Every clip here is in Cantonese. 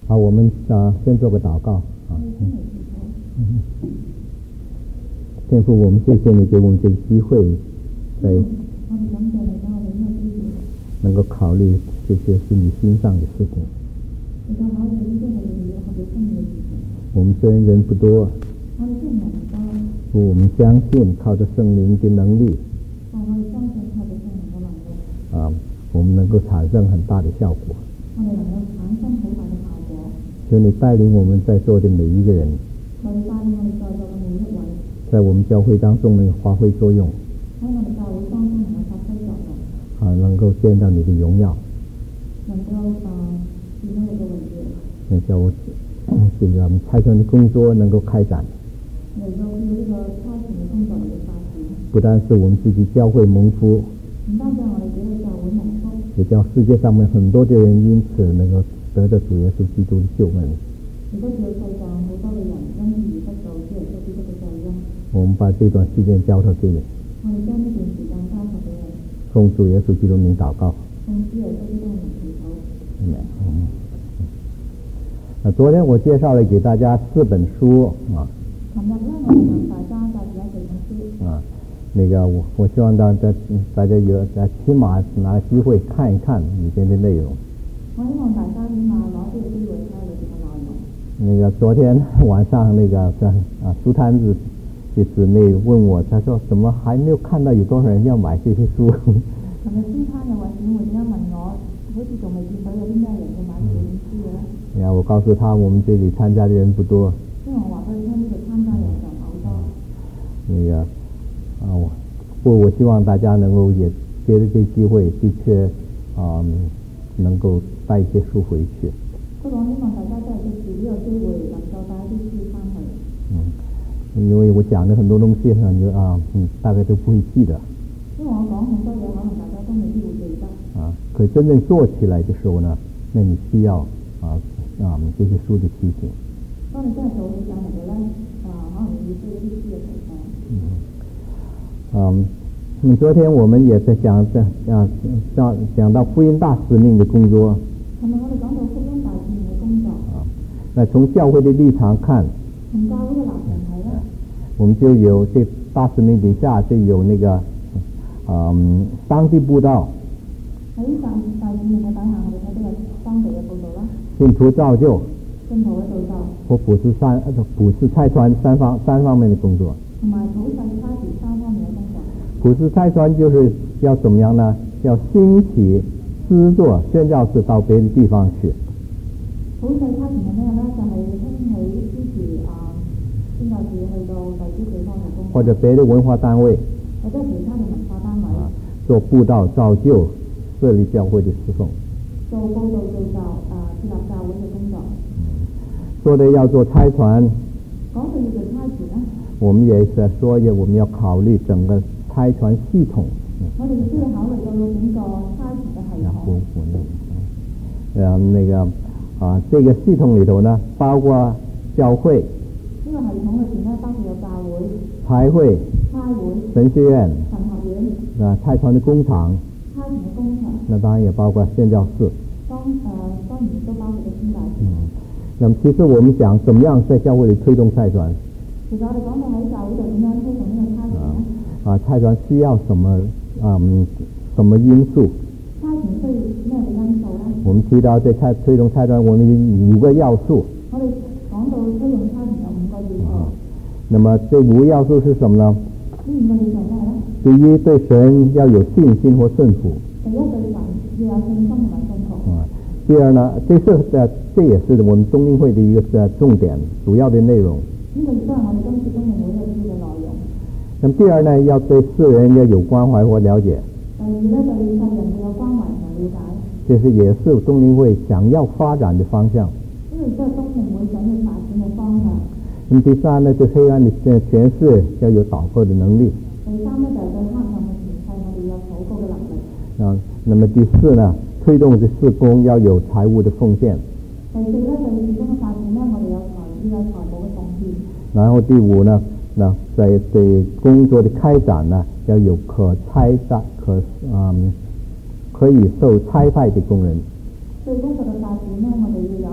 好，我们先做个祷告啊。天父，我们谢谢你给我们这个机会，能够考虑这些是你心上的事情。我们虽然人不多，我们相信靠着圣灵的能力，我们能够产生很大的效果。求你带领我们在座的每一个人，在我们教会当中能够发挥作用，能够见到你的荣耀，叫我这个差传的工作能够开展，不但是我们自己教会蒙福，也叫世界上面很多的人因此能够得到主耶稣基督的救恩。我们把这段时间交托给你，奉主耶稣基督名祷告。昨天我介绍了给大家4本书那个我希望大家有起码拿机会看一看里边的内容。那个昨天晚上那个书摊子的姊妹问我，她说怎么还没有看到有多少人要买这些书？我告诉她我们这里参加的人不多。那个我希望大家能够也借着这机会，的确能够带一些书回去。因为我讲的很多东西大概都不会记得。可是真正做起来的时候呢，那你需要这些书的提醒。那么昨天我们也在讲到福音大使命的工作。那从教会的立场看，我们就有这大使命底下就有那个当地布道、信徒造就和普世差传三方面的工作。普世差传就是要怎么样呢？要兴起施作宣教士到别的地方去。或者别的文化单位，做布道造就，设立教会的侍奉。说的要做差传，我们也是说我们要考虑整个差传系统。那个这个系统里头呢，包括教会、差会、神学院、差传的工厂，那当然也包括宣教士。那么其实我们讲怎么样在教会里推动差传？差传需要什么因素？我们提到在推动差传，我们有5个要素。那么这5个要素是什么呢？第一，对神要有信心或顺服。第二呢，这也是我们中英会的一个重点，主要的内容。那么第二呢，要对世人要有关怀或了解。这是也是中英会想要发展的方向。那么第三呢，对黑暗的权势要有祷告的能力。那么第四呢，推动这事工要有财务的奉献。然后第5呢，在工作的开展呢，要有可以受差派的工人。对工作的发展呢，我哋要有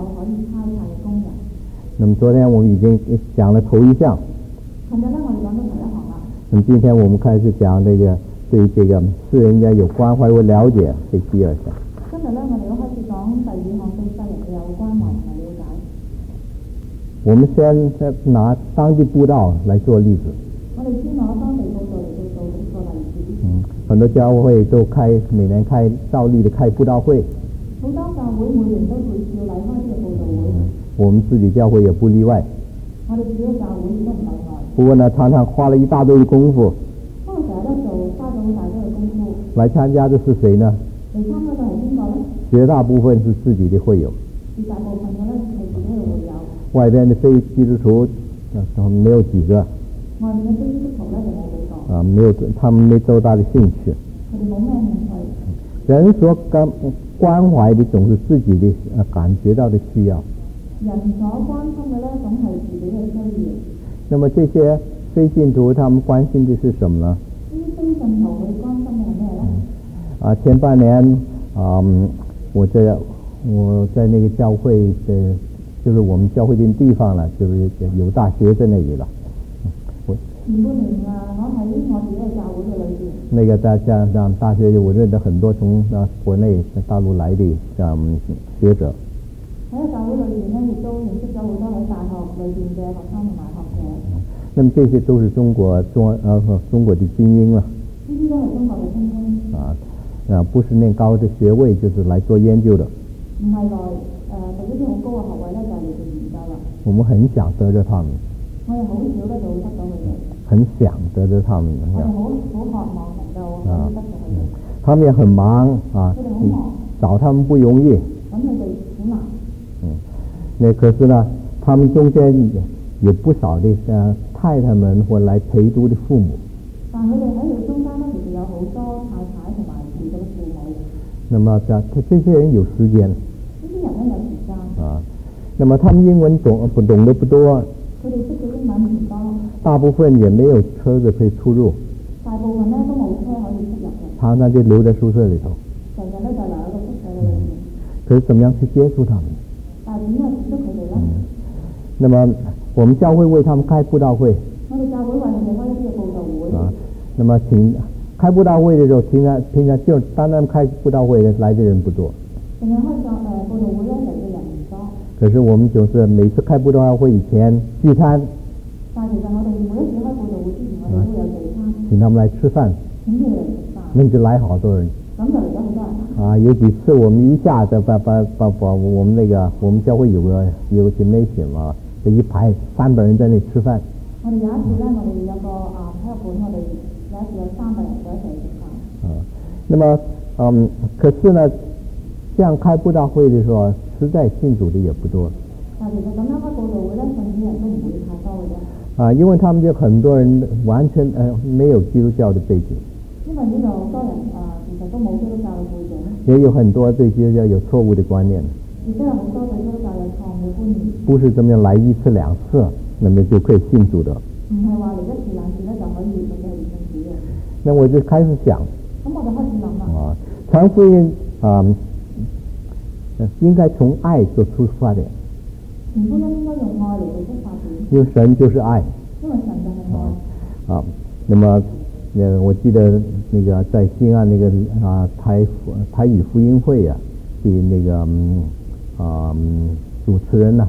可以差派嘅工人。 那么昨天我们已经讲了头一项， 琴日咧我哋講到頭一項啦。 那么今天我们開始講這個對這個世人要有關懷和了解這第二項。 今日咧我哋要開始講第二項對世人嘅有關懷同埋了解。 我們先拿當地佈道來做例子。 我哋先攞當地佈道嚟到做一個例子。 很多教會都每年照例的開佈道會。 好多教會每年都會照例開呢個佈道會。 我們自己教會也不例外。 我哋自己嘅教會都唔例外。 不過呢，常常花了一大堆的功夫。 不過成日都花咗好大堆嘅功夫。 來參加的是誰呢？ 嚟參加嘅係邊個呢？ 絕大部分是自己的會友。 絕大部分嘅咧係自己嘅會友。 外邊的非基督徒沒有幾個。 外面嘅非基督徒咧就冇幾個。 沒有，他們沒多大的興趣。 佢哋冇咩興趣。 人所關懷的總是自己的感覺到的需要。 人所關心嘅咧總係自己嘅需要。 那麼這些非信徒他們關心的是什麼呢？ 呢啲非信徒佢關心嘅係咩咧？ 前半年我在那個教會的，就是我們教會的地方了，就是有大學在那裡了。 前半年我喺我自己嘅教會嘅裏邊。 那個大學我認得很多從國內大陸來的學者。喺個教會裏邊呢，亦都認識咗好多喺大學裏邊嘅學生同埋學者。那麼這些都是中國的精英了。 呢啲都係中國嘅精英。 不是念高的學位，就是來做研究的。 唔係來讀一啲好高嘅學位咧，就係嚟做研究啦。 我們很想得着他們。 我哋好少咧就會得到佢哋。 很想得着他們。 我哋好渴望能夠得到佢哋。 他們也很忙啊， 佢哋好忙。 找他們不容易。 揾佢哋好難。 那可是呢，他們中間有不少的太太們或來陪讀的父母。 但佢哋喺佢中間呢，其實有好多太太同埋陪讀嘅父母。 那麼這些人有時間。 呢啲人呢有時間。 那麼他們英文懂得不多。 佢哋識嘅英文唔多。 大部分也沒有車子可以出入。 大部分呢都冇車可以出入嘅。 常常就留在宿舍裡頭。 成日呢就留喺個宿舍裏面。 可是怎麼樣去接觸他們？ 但係點樣接觸佢哋呢？ 那麼我們教會為他們開佈道會。 我哋教會為佢哋開一啲嘅佈道會。 那麼開佈道會的時候，平常就單單開佈道會來的人不多。 平常開佈道會咧嚟嘅人唔多。 可是我們就是每次開佈道會以前聚餐。 但係其實我哋每一次開佈道會之前，我哋都會有聚餐。 請他們來吃飯。 請佢哋嚟食飯。 那就來好多人。 咁就嚟咗好多人。 有幾次我們一下子把我們教會有個 gymnasium 這一排300人在那吃飯。 我哋有一次咧，我哋有個體育館，我哋有一次有300人在一齊食飯。 那麼可是呢，這樣開佈道會的時候，實在信主的也不多。 但其實咁樣開佈道會咧，信主人都唔會太多嘅啫。 因為他們就很多人完全沒有基督教的背景。 因為呢度好多人其實都冇基督教嘅背景。 也有很多對基督教有錯誤的觀念。 亦都有好多對基督教有錯誤嘅觀念。 不是這麼樣來一次兩次，那麼就可以信主的。 唔係話嚟一次兩次咧就可以信主嘅。 那我就開始想。 咁我就開始諗啦。 傳福音應該從愛做出發點。 傳福音應該用愛嚟做出發點。 因為神就是愛。 因為神就係愛。 那麼我記得那個在西岸那個台語福音會的那個主持人呢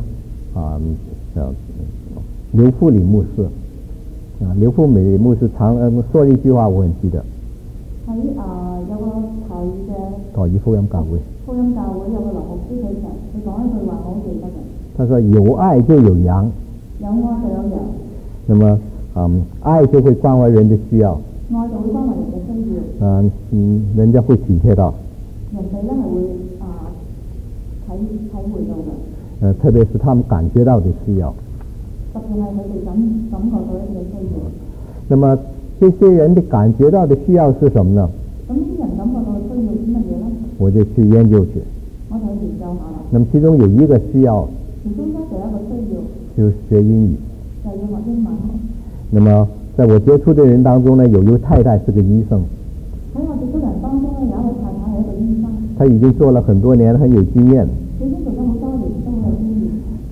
劉富里牧師劉富里牧師常說了一句話我很記得。喺有個台語福音教會。 福音教會有個劉牧師佢講一句話我好記得嘅。 他說有愛就有羊。 有愛就有羊。 那麼愛就會關懷人的需要。 愛就會關懷人嘅需要。 人家會體貼到。 人哋咧係會體會到嘅。 特別是他們感覺到的需要。 特別係佢哋感覺到一啲嘅需要。 那麼這些人的感覺到的需要是什麼呢？ 咁呢啲人感覺到嘅需要係乜嘢咧？ 我就去研究去。 我就去研究下啦。 那麼其中有一個需要。 其中咧就有一個需要。 就是學英語。 就要學英文。 那麼在我接觸的人當中呢，有一位太太是個醫生。 喺我接觸人當中呢，有一位太太係一個醫生。 她已經做了很多年，很有經驗。 已經做咗好多年，都好有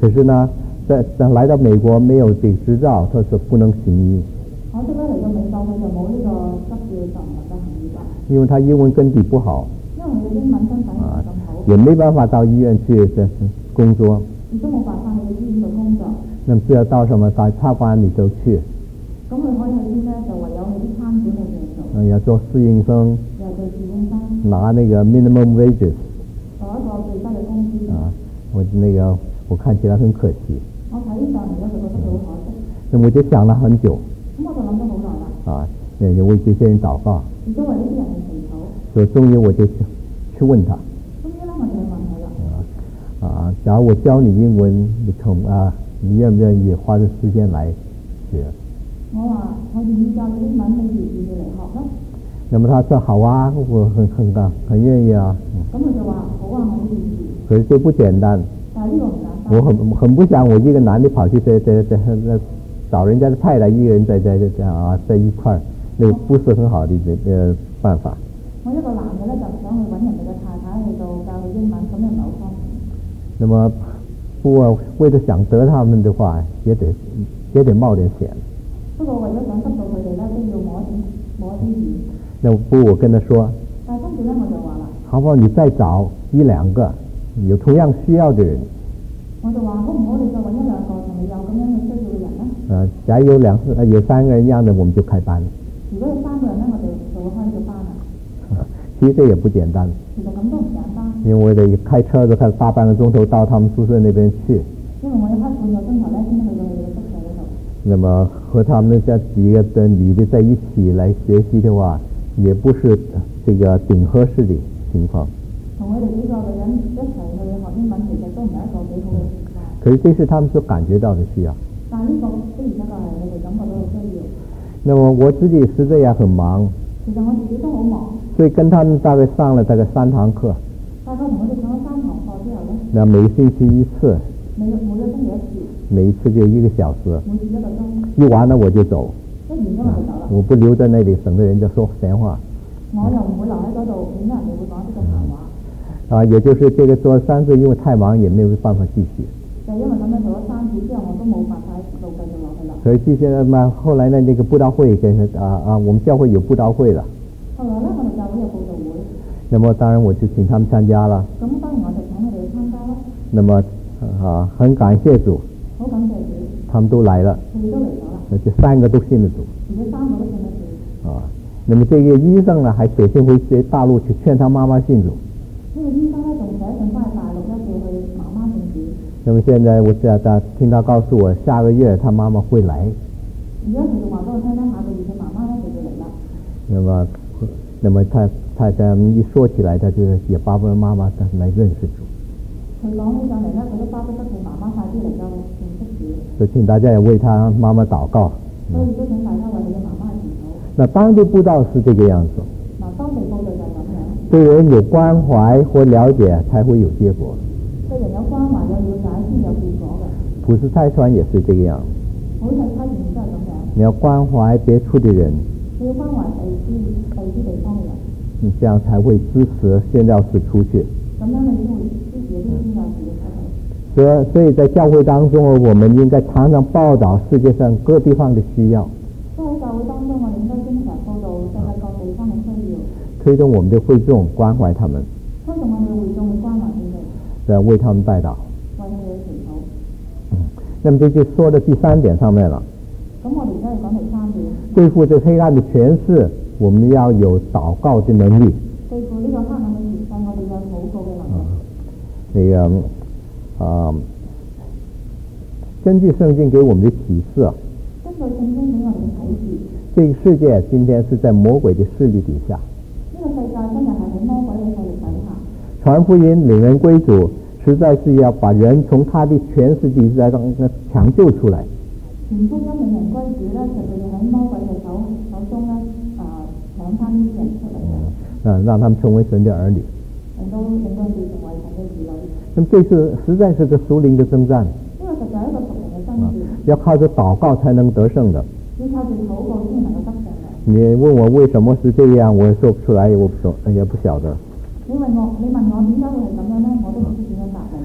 可是呢，在来到美国没有这个执照，他是不能行医。 可惜咧嚟到美國佢就冇呢個執照就唔能夠行醫㗎。 因為他英文根底不好。 因為佢嘅英文根底唔係咁好。 也沒辦法到醫院去工作。 亦都冇辦法去醫院度工作。 那麼只要到什麼到餐館裏頭去。 咁佢可以去邊咧？就唯有去啲餐館裏邊做。 要做侍應生。 又做侍應生。 拿那個 minimum wages。 攞一個最低嘅工資。我看起來很可惜。 我睇上嚟咧就覺得好可惜。 那麼我就想了很久。 咁我就諗咗好耐啦。 也為這些人禱告。 亦都為呢啲人去祈禱。 所以終於我就去問他。 終於咧我就去問佢啦。 假如我教你英文，你願不願意花這時間來學？我話我願意教你英文，你願意嚟學呢？那麼他說好啊，我很願意啊。 咁佢就話好啊，我願意。 可是這不簡單。 但係呢個唔簡單。 我很不想我一個男的跑去找人家的太太一個人在一塊，那個不是很好的辦法。 我一個男嘅咧就想去揾人哋嘅太太去到教佢英文，咁樣唔係好方便。 那麼不過為了想得他們的話，也得冒點險。 不過為咗想得到佢哋咧，都要摸啲險。 那不我跟他說。 但係跟住咧我就話啦。 好不好？你再找一兩個有同樣需要的人。 我就話好唔好？你再揾一兩個同你有咁樣嘅需要嘅人咧？ 假如有三個人一樣的，我們就開班。 如果有3個人咧，我哋就會開呢個班啦。 其實這也不簡單。 其實咁都唔簡單。 因為我得開車都開大半個鐘頭到他們宿舍那邊去。 因為我要開半個鐘頭咧，先去到佢哋嘅宿舍嗰度。 那麼和他們這幾個的女的在一起來學習的話，也不是這個頂合適的情況。 同佢哋幾個女人一齊去學英文，其實都唔係一個幾好嘅情況。 可是這是他們所感覺到的需要。 但係呢個的而且確係佢哋感覺到嘅需要。 那麼我自己實在也很忙。 其實我自己都好忙。 所以跟他們大概上了大概3堂課。 大概同佢哋上咗3堂課之後咧。 那每星期一次。 每個星期一次。 每一次就1個小時。 每次1個鐘。 一完了我就走。 一完咗我就走啦。 我不留在那裡，省得人家說閒話。 我又唔會留喺嗰度，免得人哋會講啲咁閒話。 也就是這個做了3次，因為太忙也沒有辦法繼續。 就因為咁樣做咗3次之後，我都冇辦法繼續落去啦。 所以繼續嘛，後來呢，那個佈道會我們教會有佈道會了。 後來呢，我哋教會有佈道會。 那麼當然我就請他們參加了。 咁當然我就請佢哋去參加啦。 那麼很感謝主。 好感謝主。 他們都來了。 佢哋都嚟咗啦。 這3個都信了主。 而且3個都信咗主。 那麼這個醫生呢，還寫信回大陸去勸他媽媽信主。 呢個醫生呢，仲寫信翻去大陸咧，叫佢媽媽信主。 那麼現在聽他告訴我，下個月他媽媽會來。 而家佢就話俾我聽咧，下個月佢媽媽咧就要嚟啦。 那麼他這樣一說起來，他就也巴不得媽媽來認識主。 佢講起上嚟咧，佢都巴不得佢媽媽快啲嚟到認識主。 所以請大家也為他媽媽禱告。 所以都請大家為佢嘅媽媽祈禱。 那當地佈道是這個樣子。 當地佈道就係咁樣。 對人有關懷或了解，才會有結果。 對人有關懷有了解，先有結果嘅。 普世差傳也是這個樣。 普世差傳都係咁樣。 你要關懷別處的人。 你要關懷第二地方嘅人。 你這樣才會支持宣教士出去。 咁樣你先會支持啲宣教士出去。 所以在教會當中，我們應該常常報導世界上各地方的需要。 所以喺教會當中，我哋應該經常報導世界各地方嘅需要。 推動我們的會眾關懷他們。 推動我哋嘅會眾去關懷佢哋。 為他們代禱。 為佢哋祈禱。 那麼這就說到第3點上面了。 咁我哋而家要講第3點。 對付這黑暗的權勢，我們要有禱告的能力。 對付呢個黑暗嘅權勢，我哋有禱告嘅能力。 根據聖經給我們的啟示。 根據聖經俾我哋嘅啟示。 這個世界今天是在魔鬼的勢力底下。 呢個世界今日係喺魔鬼嘅勢力底下。 傳福音領人歸主，實在是要把人從他的權勢底下搶救出來。 傳福音領人歸主咧，就係要喺魔鬼嘅手中咧，搶翻呢啲人出嚟嘅。 讓他們成為神的兒女。 令到佢哋成為神嘅兒女。 那麼這是實在是個屬靈的征戰。 呢個實在係一個屬靈嘅爭戰。 要靠着禱告才能得勝的。 要靠住禱告先能夠得勝嘅。 你問我為什麼是這樣，我也說不出來，我不懂，也不曉得。 你問我點解會係咁樣咧？我都唔知點樣答你。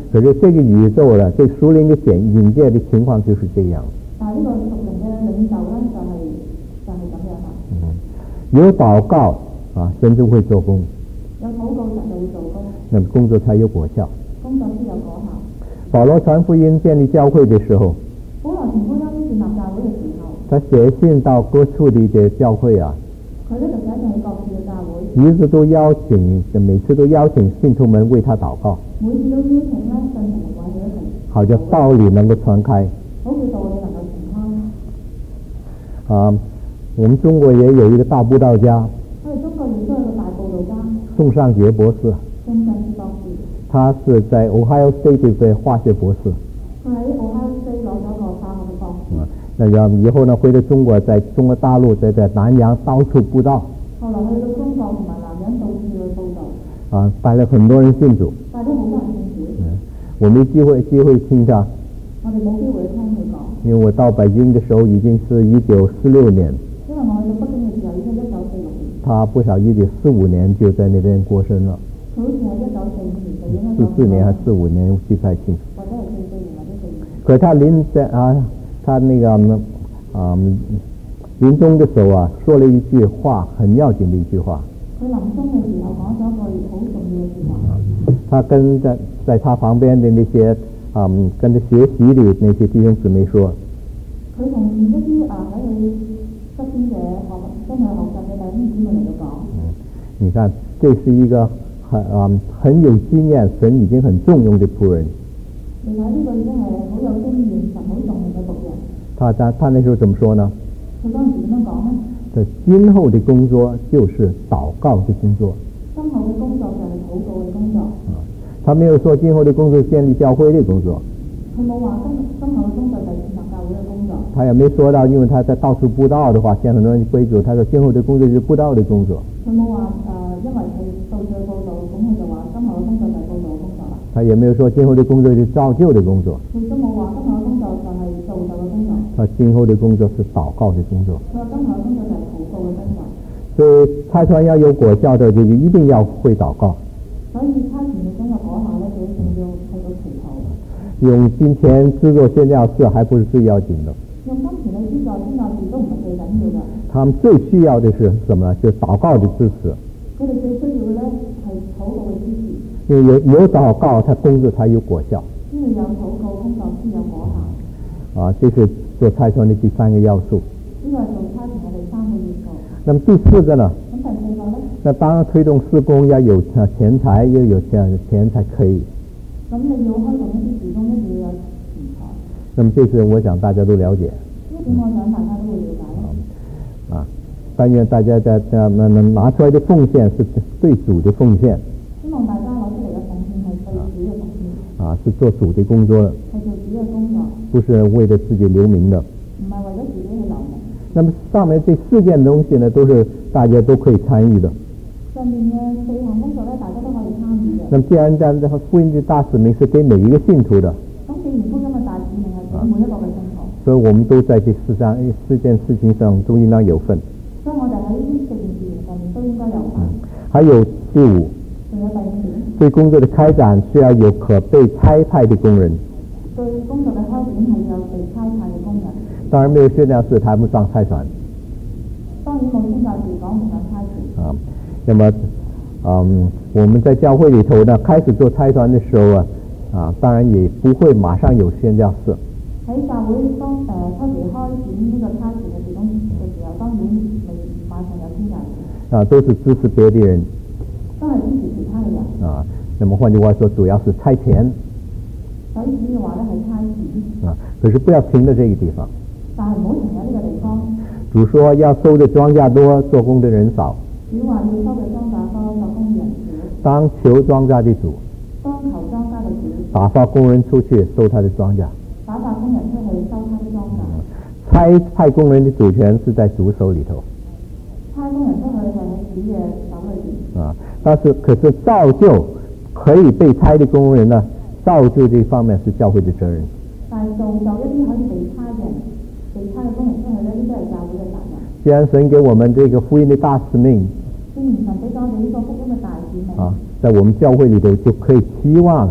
可是这个宇宙呢，这属灵的引介的情况就是这样。 但係呢個屬靈嘅領袖咧，就係咁樣啦。 有禱告啊，神就會做工。 有禱告神就會做工。 那麼工作才有果效。 工作先有果效。 保羅傳福音建立教會的時候， 保羅傳福音建立教會嘅時候， 他寫信到各處的教會啊。 佢咧就寫信去各處嘅教會。 每次都邀請信徒們為他禱告。 每次都邀請咧信徒們為佢一齊。 好叫道理能夠傳開。 好叫道理能夠傳開。 我們中國也有一個大佈道家。 我哋中國亦都有一個大佈道家。 宋尚傑博士。 宋尚傑博士。 他是在 Ohio State 的化學博士。 佢喺 Ohio State 攞咗個化學嘅博士。 那個以後呢，回到中國，在中國大陸，在南洋到處佈道。 後來去到中國同埋南洋到處去佈道。 帶了很多人信主。 帶咗好多人信主。 我沒機會聽他。 我哋冇機會聽佢講。 因為我到北京的時候已經是1946年。 因為我去到北京嘅時候已經1946年。 他不曉1945年就在那邊過身了。 佢好似係1945年就應該 44年還是45年，我記不太清。 或者係44年或者44年。 可是他那個臨終的時候啊，說了一句話，很要緊的一句話。佢臨終嘅時候講咗一句好重要嘅說話。他跟在他旁邊的那些跟着學習的那些弟兄姊妹說。佢同一啲喺佢側邊嘅跟佢學習嘅弟兄姊妹嚟到講。你看，這是一個很有經驗，神已經很重用的僕人。你睇呢個已經係好有經驗，神好重用嘅僕人。他那時候怎麼說呢？佢當時點樣講呢？今後的工作就是禱告的工作。今後嘅工作就係禱告嘅工作。他沒有說今後的工作是建立教會的工作。佢冇話今後嘅工作就係建立教會嘅工作。他也沒說到，因為他在到處佈道的話，現在很多人歸主，他說今後的工作就是佈道的工作。佢冇話因為佢到處去佈道，咁佢就話今後嘅工作就係佈道嘅工作啦。他也沒有說今後的工作是造就的工作。佢都冇話今後嘅工作就係造就嘅工作。他今後的工作是禱告的工作。佢話今後嘅工作就係禱告嘅工作。所以差傳要有果效的，就一定要會禱告。所以差傳嘅工作果效咧，就一定要去到祈禱。用金錢資助宣教士還不是最要緊的。用金錢嚟資助宣教士都唔係最緊要嘅。他們最需要的是什麼呢？就是禱告的支持。佢哋最需要嘅咧係禱告嘅支持。因為有禱告，他工作才有果效。因為有禱告，工作先有果效。這是做差傳的第三個要素。呢個係做差傳嘅第三個要素。那麼第四個呢？咁第四個咧？那當然推動事工要有錢財，要有錢才可以。咁你要開動一啲事工，一定要有錢財。那麼這是我想大家都了解。呢點我想大家都會了解。但願大家拿出來的奉獻是對主的奉獻。希望大家攞出嚟嘅奉獻係對主嘅奉獻。是做主的工作的。係做主嘅工作。不是為了自己留名的。唔係為咗自己去留名。那麼上面這4件東西呢，都是大家都可以參與的。上面嘅4項工作呢，大家都可以參與嘅。那麼既然這樣，福音的大使命是給每一個信徒的。咁既然福音嘅大使命係俾每一個嘅信徒。所以我們都在這4件事情上都應當有份。所以我哋喺呢4件事情上面都應該有份。還有第5。仲有第5點。對工作的開展是要有可被差派的工人。對工作嘅開展係要有被差派嘅工人。當然沒有宣教士，談不上差傳。當然冇宣教士講唔上差傳。那麼我們在教會裏頭呢，開始做差傳的時候當然也不會馬上有宣教士。喺教會當初期開展呢個差傳嘅事工嘅時候，當然未馬上有宣教士。都是支持別的人。都係支持其他嘅人。那麼換句話說，主要是差錢。所以主要話咧係差錢。可是不要停在這個地方。但係唔好停喺呢個地方。主說要收的莊稼多，做工的人少。主話要收嘅莊稼多，做工人少。當求莊稼的主。當求莊稼的主。打發工人出去收他的莊稼。打發工人出去收他的莊稼。差派工人的主權是在主手裏頭。差工人出去係喺主嘅手裏邊。但是可是造就可以被差的工人呢？造就這方面是教會的責任。但係造就一啲可以被差嘅人。被差嘅工人出去呢，呢啲係教會嘅責任。既然神給我們這個福音的大使命，既然神俾咗我哋呢個福音嘅大使命，在我們教會裏頭就可以期望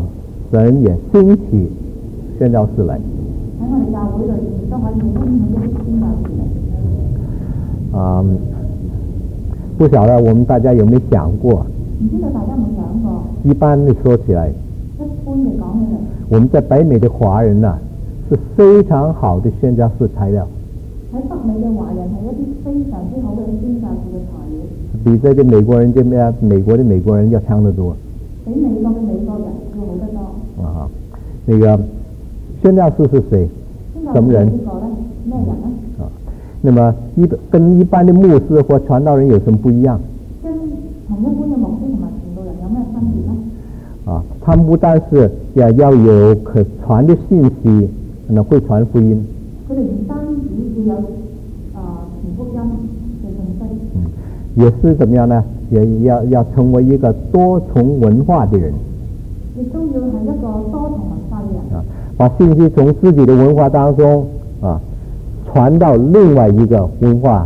神也兴起宣教士来。 喺我哋教會裏邊都可以興起一啲宣教士嚟。 不曉得我们大家有没有想过？ 唔知道大家有冇想過？ 一般的說起來， 一般嘅講起嚟， 我們在北美的華人呢，是非常好的宣教士材料。 喺北美嘅華人係一啲非常之好嘅宣教士嘅材料。 比這個美國人這邊美國的美國人要強得多。 比美國嘅美國人要好得多。 那個宣教士是誰？什麼人？ 呢個咧咩人呢？ 那麼跟一般的牧師或傳道人有什麼不一樣？ 跟同一般嘅牧師同埋傳道人有咩分別呢？ 他們不但是要有可傳的信息，會傳福音。 佢哋唔單止要有傳福音嘅信息， 也是怎麼樣呢？也要成為一個多重文化的人。 亦都要係一個多重文化嘅人。 把信息從自己的文化當中傳到另外一個文化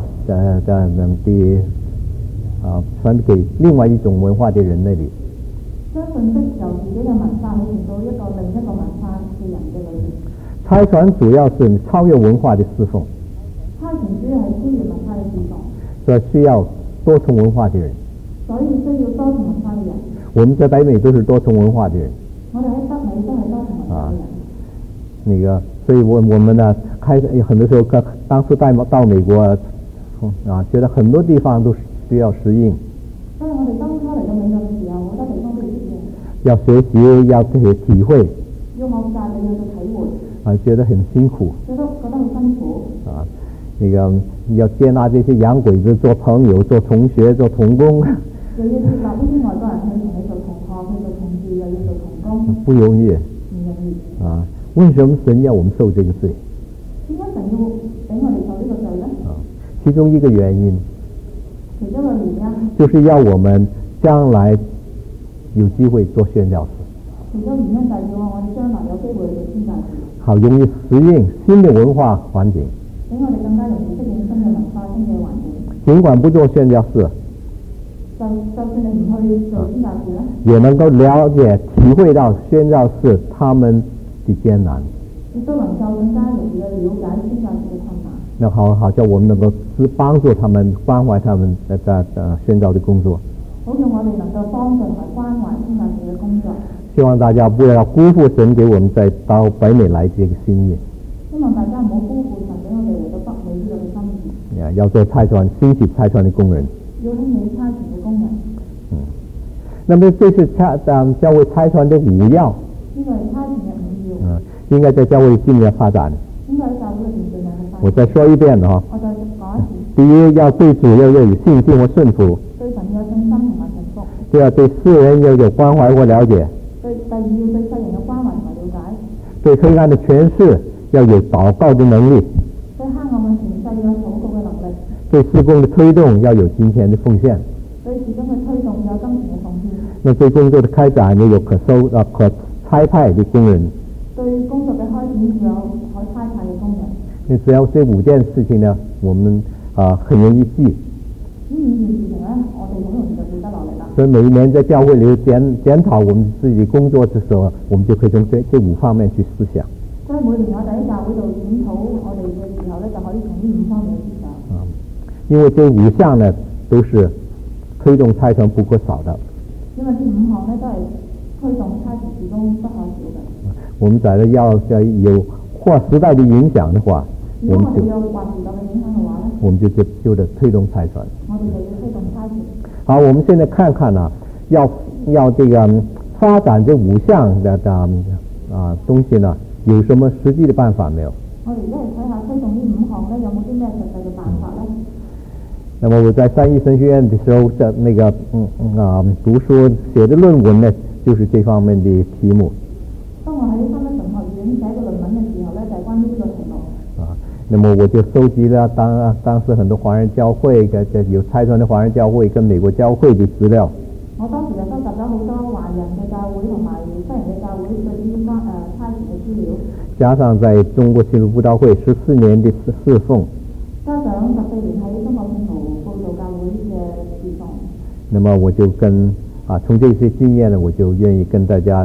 傳給另外一種文化的人那裡。 將信息由自己嘅文化去傳到另一個文化嘅人嘅裏面。 差傳主要是超越文化的侍奉。 差傳主要係超越文化嘅侍奉。 所以需要多重文化的人。 所以需要多重文化嘅人。 我們在北美都是多重文化的人。 我哋喺北美都係多重文化嘅人。 所以我們呢，很多時候當時到美國覺得很多地方都需要適應。 所以我哋當初嚟到美國嘅時候，好多地方都要學習，要體會。 要學習，你要去體會。 覺得很辛苦。 覺得好辛苦。 要接納這些洋鬼子做朋友、做同學、做同工。 又要接納呢啲外國人去同你做同學、去做同事，又要做同工。 不容易。 唔容易。 為什麼神要我們受這個罪？ 點解神要俾我哋受呢個罪呢？ 其中一個原因。 其中一個原因。 就是要我們將來有機會做宣教士。 其中原因就係要我哋將來有機會做宣教士。好容易適應新的文化環境。 俾我哋更加容易適應新嘅文化、新嘅環境。 儘管不做宣教士， 就算你唔去做宣教士呢， 也能夠了解、體會到宣教士他們的艱難。 亦都能夠更加容易去了解宣教士嘅困難。 那好叫我們能夠幫助他們、關懷他們在宣教的工作。 好讓我哋能夠幫助同埋關懷宣教士嘅工作。 希望大家不要辜負神給我們到北美來這個心意。 希望大家唔好辜負神俾我哋嚟到北美呢個嘅心意。 要做差傳、興起差傳的工人。 要興起差傳嘅工人。 那麼這是教會差傳的5要。 呢個係差傳嘅5要。 應該在教會盡量發展。 應該喺教會裏邊盡量去發展。 我再說一遍哈。 我再講一次。 第一，要對主要有信心和順服。 對神有信心同埋順服。 第二，對世人要有關懷或了解。 第二，對世人有關懷同埋了解。 對黑暗的權勢要有禱告的能力。 對黑暗嘅權勢要有禱告嘅能力。 對事工的推動要有金錢的奉獻。 對事工嘅推動要有金錢嘅奉獻。 那對工作的開展要有可差派的工人。 對工作嘅開展要有可差派嘅工人。 只要這5件事情呢，我們很容易記。 呢5件事情呢，我哋好容易就記得落嚟啦。 所以每一年在教會裏檢討我們自己工作的時候，我們就可以從這5方面去思想。 所以每年我哋喺教會度檢討我哋嘅時候呢，就可以從呢5方面去思想。 因為這5項呢，都是推動差傳不可少的。 因為呢5項呢，都係推動差傳事工不可少嘅。 我們在這要有劃時代的影響的話， 如果我哋有劃時代嘅影響嘅話呢， 我們就得推動差傳。 我哋就要推動差傳。 好，我們現在看看呢，要這個發展這5項的東西呢，有什麼實際的辦法沒有？ 我哋而家嚟睇下推動呢5項呢，有冇啲咩實際嘅辦法呢？ 那麼我在三一神學院的時候，在那個讀書寫的論文呢，就是這方面的題目。 當我喺三一神學院寫個論文嘅時候呢，就係關於呢個題目。 那麼我就收集了當時很多華人教會有差傳的華人教會跟美國教會的資料。 我當時就收集咗好多華人嘅教會同埋西人嘅教會對於差傳嘅資料。加上在中國信徒佈道會14年的侍奉。加上14年喺中國信徒佈道教會嘅侍奉。 那麼我就從這些經驗呢，我就願意跟大家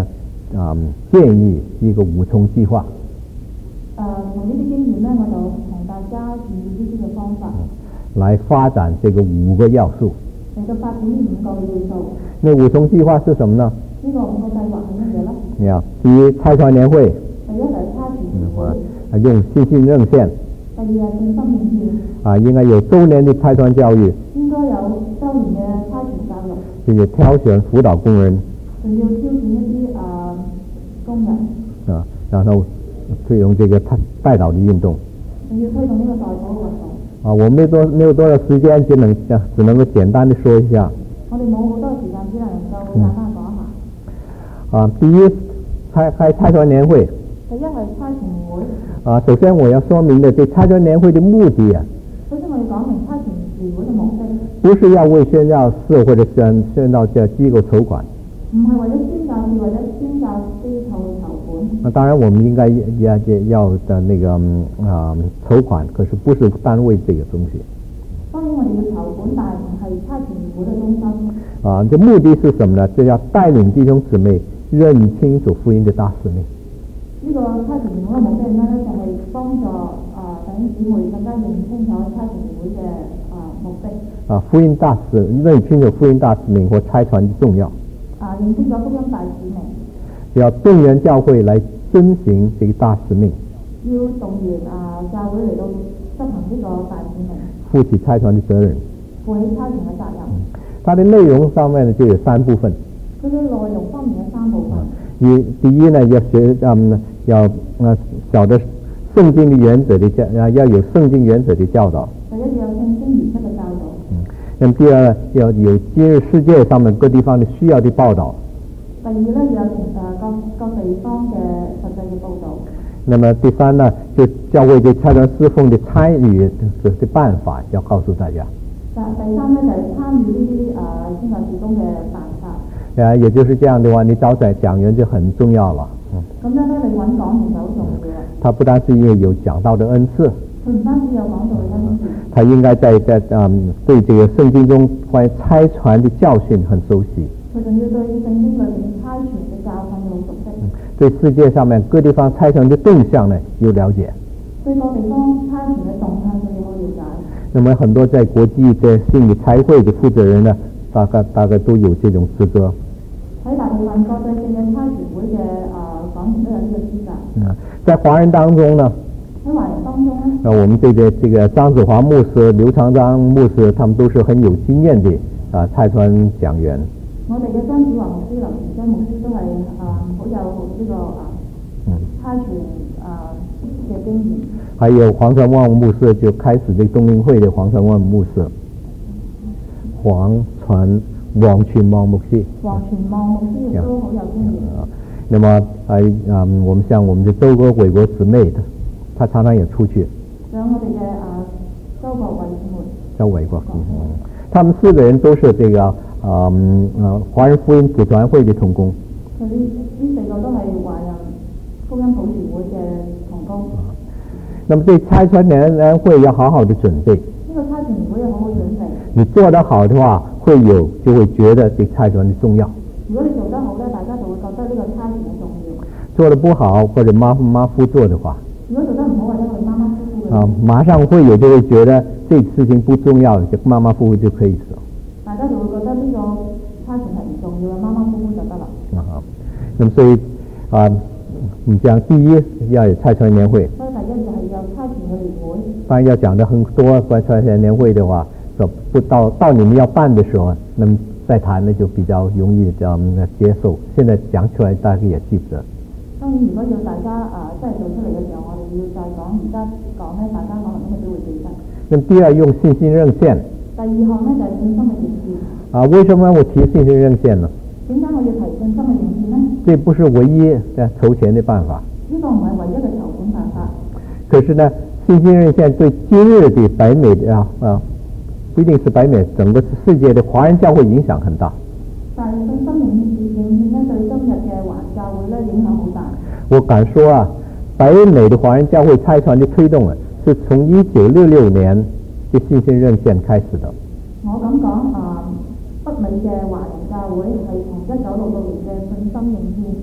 建议一个5重计划。 从呢啲經驗咧，我就同大家建議呢啲嘅方法， 來發展這個5個要素。 嚟到發展呢5個嘅要素。 那5重計劃是什麼呢？ 呢個5個計劃係乜嘢咧？ 第一，差傳年會。 第一就係差傳年會。 用信心認獻。 第二係信心認獻。 應該有周年的差傳教育。 應該有周年嘅差傳教育。 並且挑選輔導工人。 仲要挑選一啲工人。 然後推動這個代禱的運動。 仲要推動呢個代禱嘅運動。 我沒有多少時間，只能夠簡單的說一下。 我哋冇好多時間，只能夠簡單講一下。 第一，開差傳年會。 第一係差傳年會。 首先我要說明的，這差傳年會的目的首先我要講明差傳年會嘅目的。 不是要為宣教士或者宣教機構籌款。 唔係為咗宣教士或者宣教機構籌款。 當然我們應該要的那個籌款，可是不是單為這個東西。 當然我哋要籌款，但係唔係差傳年會嘅中心。 這目的是什麼呢？就要帶領弟兄姊妹認清楚福音的大使命。 呢個差傳年會嘅目的係咩咧？就係幫助弟兄姊妹更加認清楚差傳年會嘅目的。 福音大使，認清楚福音大使命或差傳的重要。 認清楚福音大使命。 要動員教會來遵行這個大使命。 要動員教會嚟到執行呢個大使命。 負起差傳的責任。 負起差傳嘅責任。 它的內容上面呢就有3部分。 佢嘅內容方面有3部分。 第一呢，要曉得聖經的原則的要有聖經原則的教導。 第一要有聖經原則嘅教導。 那麼第二呢，要有今日世界上面各地方的需要的報導。 第二呢，要有各地方嘅實際嘅報導。 那麼第三呢，就教會對差傳侍奉的參與的辦法要告訴大家。 第三呢，就係參與呢啲宣教事工嘅辦法。 也就是這樣的話，你招載講員就很重要了。 咁樣呢，你揾講員就好重要啦。 他不單是因為有講道的恩賜， 佢唔單止有講道嘅恩賜， 他應該在對這個聖經中關於差傳的教訓很熟悉。 佢仲要對聖經裏面差傳嘅教訓好熟悉。 對世界上面各地方差傳的動向呢有了解。 對各地方差傳嘅動向佢有了解。 那麼很多在國際的信理差會的負責人呢，大概都有這種資格。 喺大部分國際性嘅差傳會嘅講員都有呢個資格。 在華人當中呢， 喺華人當中呢， 我們這個張子華牧師、劉長章牧師，他們都是很有經驗的差傳講員。 我哋嘅張子華牧師、劉長章牧師都係好有呢個差傳嘅經驗。 還有黃傳旺牧師，就開始這個冬令會的黃傳旺牧師。黃全旺牧師亦都好有經驗。那麼我們像我們的周國偉國姊妹的，他常常也出去。 像我哋嘅周國偉姊妹。 周偉國，他們4個人都是這個華人福音普傳會的同工。 佢呢4個都係華人福音普傳會嘅同工。 那麼對差傳年會要好好的準備。 呢個差傳年會要好好準備。 你做得好的話，就會覺得這差傳的重要。 如果你做得好呢，大家就會覺得呢個差傳嘅重要。 做得不好或者馬虎做的話， 如果做得唔好或者佢馬虎嘅， 馬上會有就會覺得這事情不重要，就馬虎就可以做。 大家就會覺得呢個差傳係唔重要嘅，馬虎就得啦。 那麼所以你講第一要有差傳年會。 所以第一就係有差傳嘅年會。 當然要講得很多關於差傳年會的話，不到你們要辦的時候，那麼再談呢就比較容易接受。現在講出來大家也記不得。 當然如果要大家真係做出嚟嘅時候，我哋要再講，而家講呢，大家可能都會記得。 那麼第二用信心認獻。 第二項呢就係信心嘅認獻。 為什麼我提信心認獻呢？ 點解我要提信心嘅認獻呢？ 這不是唯一籌錢的辦法。 呢個唔係唯一嘅籌款辦法。 可是呢，信心認獻對今日的北美不一定是北美，整個世界的華人教會影響很大。 但係信心認獻呢，對今日嘅華人教會呢影響好大。我敢說北美的華人教會差傳的推動是從1966年嘅信心認獻開始的。 我咁講北美嘅華人教會係從1966年嘅信心認獻開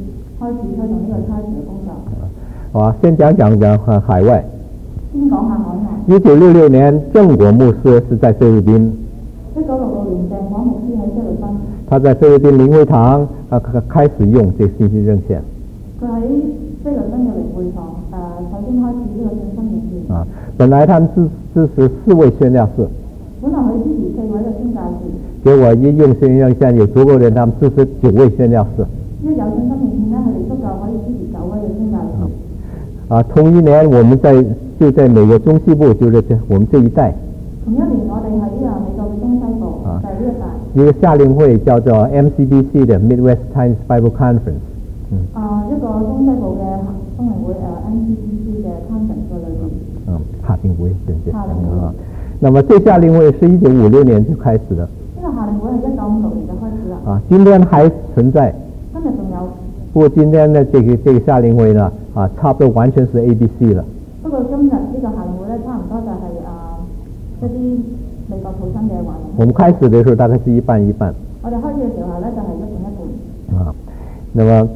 開始推動呢個差傳嘅工作。 好啊，先講海外。 先講下海外。 1966年，鄭果牧師是在菲律賓。1966 年，鄭果牧師喺菲律賓。 他在菲律賓靈會堂開始用這信心認獻。 佢喺菲律賓嘅靈會堂首先開始呢個信心認獻。 本來他們支持4位宣教士。 本來佢支持4位嘅宣教士。 結果一用信心認獻有足夠人，他們支持9位宣教士。 一有信心認獻呢，佢哋足夠可以支持9位嘅宣教士。 同一年我們就在美國中西部，就是我們這一帶。 同一年我哋喺美國嘅中西部，就係呢一帶。 一個夏令會叫做 MCBC 的 Midwest Chinese Bible Conference。 一個中西部嘅冬令會MCBC 嘅 conference 嘅裏邊。 夏令會，對對。夏令會。那麼這夏令會是1956年就開始的。呢個夏令會係1956年就開始啦。 今天還存在。 今日仲有。 不過今天的這個夏令會呢，差不多完全是 ABC 了。 不過今日呢個夏令會呢，差唔多就係一啲美國土生嘅華人。 我們開始的時候大概是一半一半。 我哋開始嘅時候呢，就係一半一半。 那麼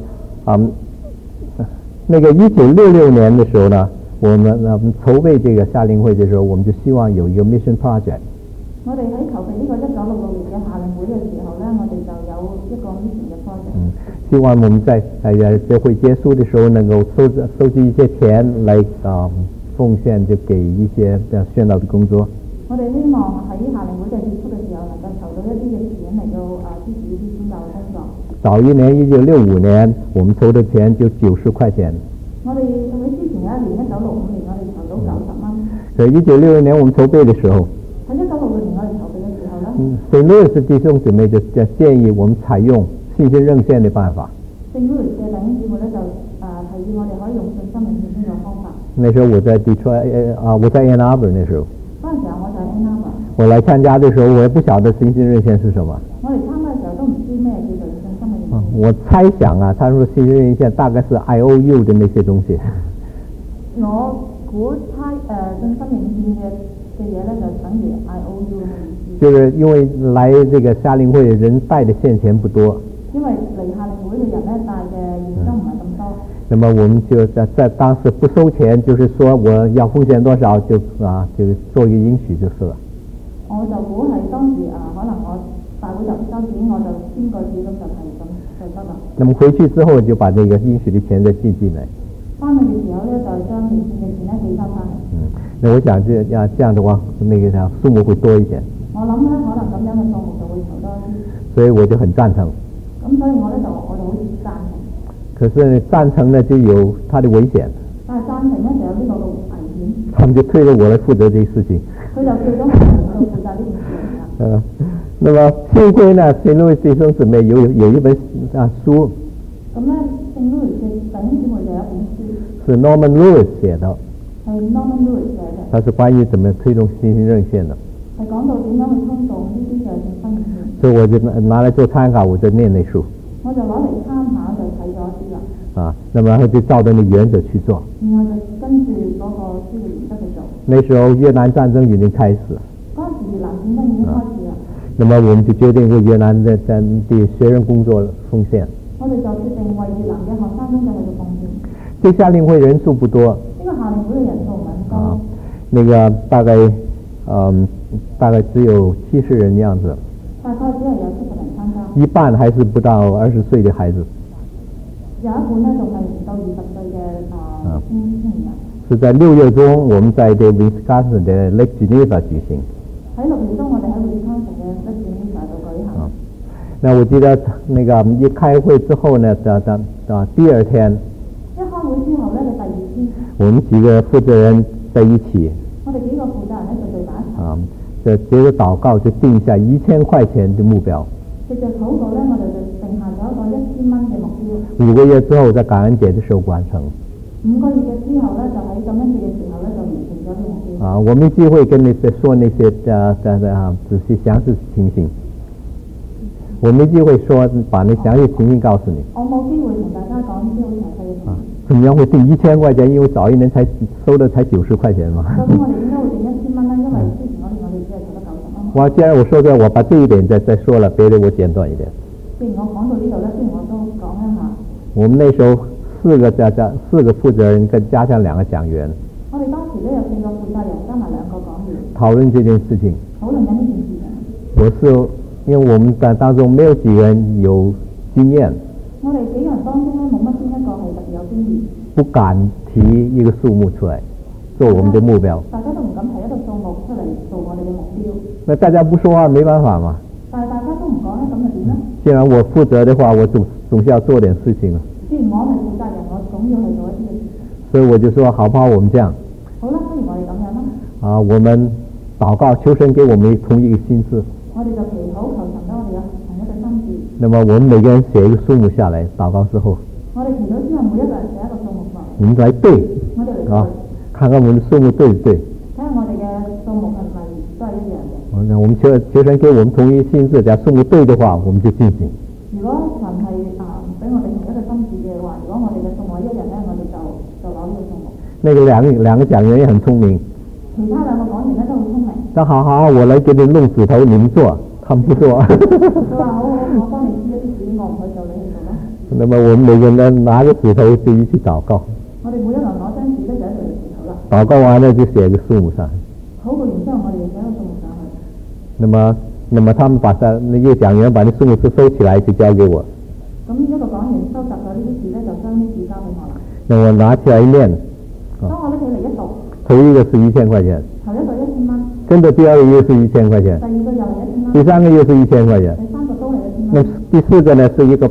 那個1966年的時候呢，我們籌備這個夏令會的時候，我們就希望有一個 mission project。 我哋喺籌備呢個1966年嘅夏令會嘅時候呢，我哋就有一個 mission 嘅 project。 希望我們在這會結束的時候能夠收集一些錢來奉獻，就給一些宣導的工作。 我哋希望喺夏令會嘅結束嘅時候，能夠籌到一啲嘅錢嚟到支持呢啲宣教嘅工作。早一年 1965年，我們籌的錢就90塊錢。 我哋喺之前有一年1965年，我哋籌到90蚊。 所以1966年我們籌備的時候， 喺1966年我哋籌備嘅時候呢， 聖路易斯弟兄姊妹就建議我們採用信心認獻的辦法。 聖路易斯嘅弟兄姊妹呢，就提議我哋可以用信心認獻呢個方法。 那時候我在 Detroit，我在 Ann Arbor 那時候。 嗰陣時候我就喺 Ann Arbor。 我來參加的時候，我也不曉得信心認獻是什麼。 我哋參加嘅時候都唔知咩叫做信心認獻。 我猜想他說信心認獻大概是 IOU 的那些東西。 我估信心認獻嘅嘢呢，就等於 IOU 嘅意思。 就是因為來這個夏令會的人帶的現錢不多。因為嚟夏令會嘅人呢，帶嘅現金唔係咁多。 那麼我們就在當時不收錢，就是說我要奉獻多少就做一個應許就是了。 我就估係當時可能我大會就唔收錢，我就簽個字咁就得啦。 那麼回去之後就把這個應許的錢再寄進來。 翻去嘅時候呢，就將應許嘅錢呢寄翻翻嚟。 那我想這樣的話，那個數目會多一點。 我諗呢，可能咁樣嘅數目就會籌多啲。 所以我就很贊成。 咁所以我就好贊成。 可是贊成呢就有它的危險。 但係贊成呢就有呢個危險。 他們就推着我來負責這個事情。 佢就叫咗我嚟負責呢件事啦。 那麼幸虧呢，聖路易斯弟兄姊妹有一本書。 咁呢，聖路易斯弟兄姊妹就有一本書。 是 Norman Lewis 寫的。 係 Norman Lewis 寫嘅。 它是關於怎麼推動信心認獻的。 係講到點樣去推動呢啲嘅信心認獻。 所以我就拿來做參考，我就念那書。 我就攞嚟參考，就睇咗啲啦。 那麼就照着那原則去做。 然後就跟住嗰個書嘅原則去做。 那時候越南戰爭已經開始。 嗰時越南戰爭已經開始啦。 那麼我們就決定為越南的學生工作奉獻。 我哋就決定為越南嘅學生工作去做奉獻。 這夏令會人數不多。 呢個夏令會嘅人數唔係多。 那個大概只有70人的樣子。 大概只係有70人參加。 一半還是不到20歲的孩子。 有一半呢，仲係唔到20歲嘅青年人。 是在6月中，我們在這 Wisconsin 的 Lake Geneva 舉行。喺 6月中，我哋喺 Wisconsin 嘅 Lake Geneva 度舉行。 那我記得那個一開會之後呢，第二天。 一開會之後呢，就第二天。 我們幾個負責人在一起。 我哋幾個負責人呢，就聚埋一齊。 就接着禱告，就定下1000塊錢的目標。 藉着禱告呢，我哋就定下咗一個1000蚊嘅目標。 5個月之後，在感恩節的時候完成。 5個月嘅之後呢，就喺感恩節嘅時候呢，就完成咗呢個目標。 我沒機會跟你說那些仔細詳細情形。我沒機會說把那詳細情形告訴你。 我冇機會同大家講呢啲好詳細嘅情形。 怎麼樣會定1000塊錢？因為早一年才收的才90塊錢嘛。 究竟我哋點解會定1000蚊呢？因為之前我哋只係收得90蚊。 既然我說這，我把這一點再說了，別的我簡短一點。 既然我講到呢度呢，不如我都講一下。 我们那时候4个负责人跟加上2个讲员。 我哋當時咧有4個負責人加埋2個講員。 討論這件事情。 討論緊呢件事情。 我是因為我們當中沒有幾個人有經驗。 我哋幾個人當中咧冇乜邊一個係特別有經驗。 不敢提一個數目出來做我們的目標。 大家都唔敢提一個數目出嚟做我哋嘅目標。 那大家不說話沒辦法嘛。 但係大家都唔講咧，咁就點咧？ 既然我負責的話，我總是要做點事情啊。 既然我係負責人，我總要去做一啲嘅事。 所以我就說，好不好我們這樣？ 好啦，不如我哋咁樣啦。 我們禱告求神給我們同一個心志。 我哋就祈禱求神俾我哋有同一個心志。 那麼我們每個人寫一個數目下來，禱告之後。 我哋祈禱之後，每一個人寫一個數目落嚟。 我們來對。 我哋嚟對。 看看我們的數目對唔對？ 睇下我哋嘅數目係咪都係一樣嘅。 那我們求神給我們同一心志，假如數目對的話，我們就進行。 如果神係俾我哋同一個心志嘅話，如果我哋嘅數目一樣咧，我哋就攞呢個數目。那個兩個講員也很聰明。 其他2個講員咧都好聰明。 但好，我來給你弄指頭，你們做，他們不做。 佢話好，我幫你知一啲事，我唔去做，你去做啦。 那麼我們每個人拿個指頭就一起禱告。 我哋每一個人攞張紙咧就一齊嚟祈禱啦。 禱告完了就寫個數目上。 禱告完之後，我哋就寫個數目上去。 那麼他們把那個講員把那數目字收起來就交給我。 咁一個講員收集咗呢啲字咧，就將啲字交俾我啦。 那我拿起來一念。 當我拎起嚟一讀。 頭一個是1000塊錢。 頭一個1000蚊。 跟着第二個又是1000塊錢。 第二個又係1000蚊。 第三個又是1000塊錢。 第三個都係1000蚊。 那第四個呢是一個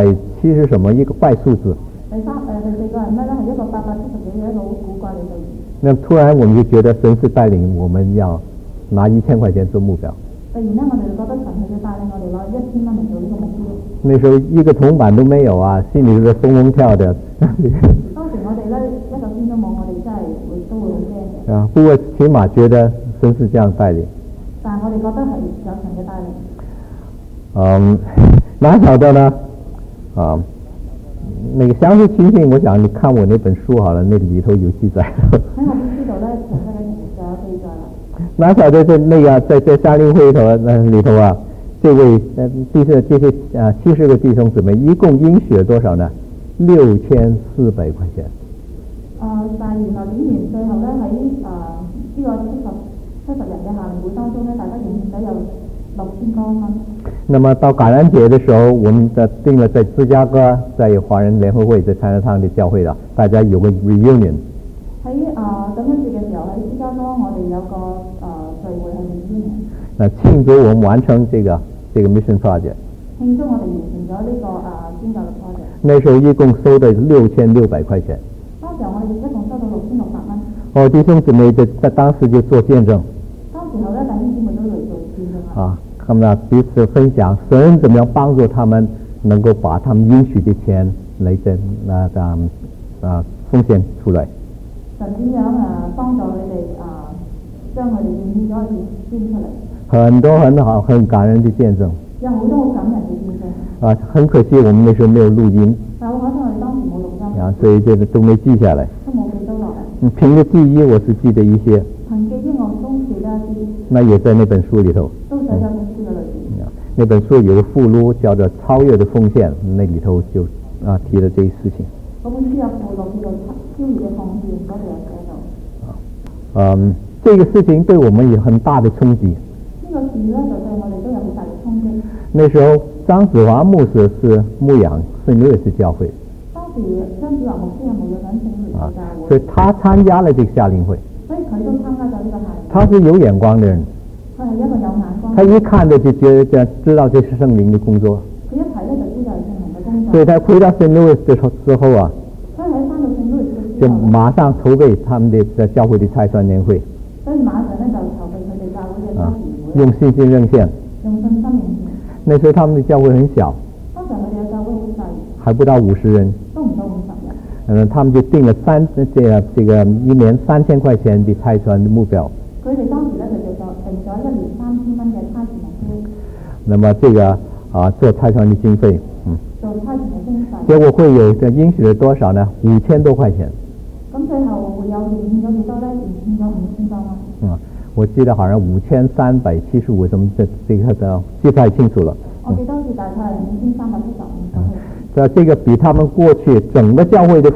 870什麼一個怪數字。 第四個係咩咧？係一個870幾嘅一個好古怪嘅數字。 那突然我們就覺得神是帶領我們要拿1000塊錢做目標。 突然呢，我哋就覺得神係要帶領我哋攞1000蚊嚟做呢個目標。 那時候一個銅板都沒有啊，心裡是瘋瘋跳的。 當時我哋咧一個先都冇，我哋真係都會好驚嘅。 不過起碼覺得神是這樣帶領。 但係我哋覺得係有神嘅帶領。 哪曉得呢？那個詳細情形，我想你看我那本書好了，那裡頭有記載。喺我本書度咧，詳細嘅情形就有記載啦。 哪曉得在三令會裡頭啊，這位這些70個弟兄姊妹一共應許了多少呢？6400塊錢。 但係然後點完最後咧喺呢個70人嘅夏令會當中咧，大家應許咗有6000多蚊。那麼到感恩節的時候，我們定了在芝加哥，在華人聯合會，在長樂堂的教會啦，大家有個 reunion。 喺感恩節嘅時候喺芝加哥，我哋有個聚會係 reunion。 慶祝我們完成這個 mission project。 慶祝我哋完成咗呢個宣教嘅 project。 那時候一共收的6600塊錢。 當時候我哋一共收到6600蚊。 弟兄姊妹在當時就做見證。 當時候咧，弟兄姊妹都嚟做見證啦。 他們彼此分享神怎麼樣幫助他們，能夠把他們應許的錢來奉獻出來。 神點樣幫助佢哋將佢哋應許咗嘅錢捐出嚟？ 很多很好很感人的見證。 有好多好感人嘅見證。 很可惜我們那時候沒有錄音。 但係我覺得我哋當時冇錄音。 所以這個都沒記下來。 都冇記到落嚟。 憑着記憶我是記得一些。 憑記憶我都記得一啲。 那也在那本書裡頭。 都寫在本書嘅裏邊。 那本書有個附錄叫做《超越的奉獻》，那裡頭就提了這些事情。 嗰本書有附錄叫做《超越的奉獻》，嗰度有寫到。 這個事情對我們有很大的衝擊。 呢個事呢，就對我哋都有好大嘅衝擊。 那時候張子華牧師是牧養聖路易斯教會。 當時張子華牧師係牧養聖路易斯教會。 所以他參加了這個夏令會。 所以佢都參加咗呢個夏令會。 他是有眼光的人。 佢係一個有眼光。 他一看就覺得知道這是聖靈的工作。 佢一睇呢就知道係聖靈嘅工作。 所以他回到聖路易斯之後啊， 所以喺返到聖路易斯就馬上籌備他們的教會的差傳年會。 所以馬上呢就籌備佢哋教會嘅差傳會。 用信心認獻。 用信心認獻。 那時候他們的教會很小。 當時佢哋嘅教會好細。 還不到50人。 都唔到50人。 他們就定了這個一年3000塊錢的差傳的目標。 佢哋當時呢就定咗1年3000蚊嘅差傳目標。 那麼這個做差傳的經費， 做差傳嘅經費。 結果會有應許了多少呢？5000多塊錢。 咁最後會有應咗幾多呢？應咗5000多蚊。 我記得好像5375什麼這個的記不太清楚了。 我記得好似大概係5375。 这个比他们过去整个教会的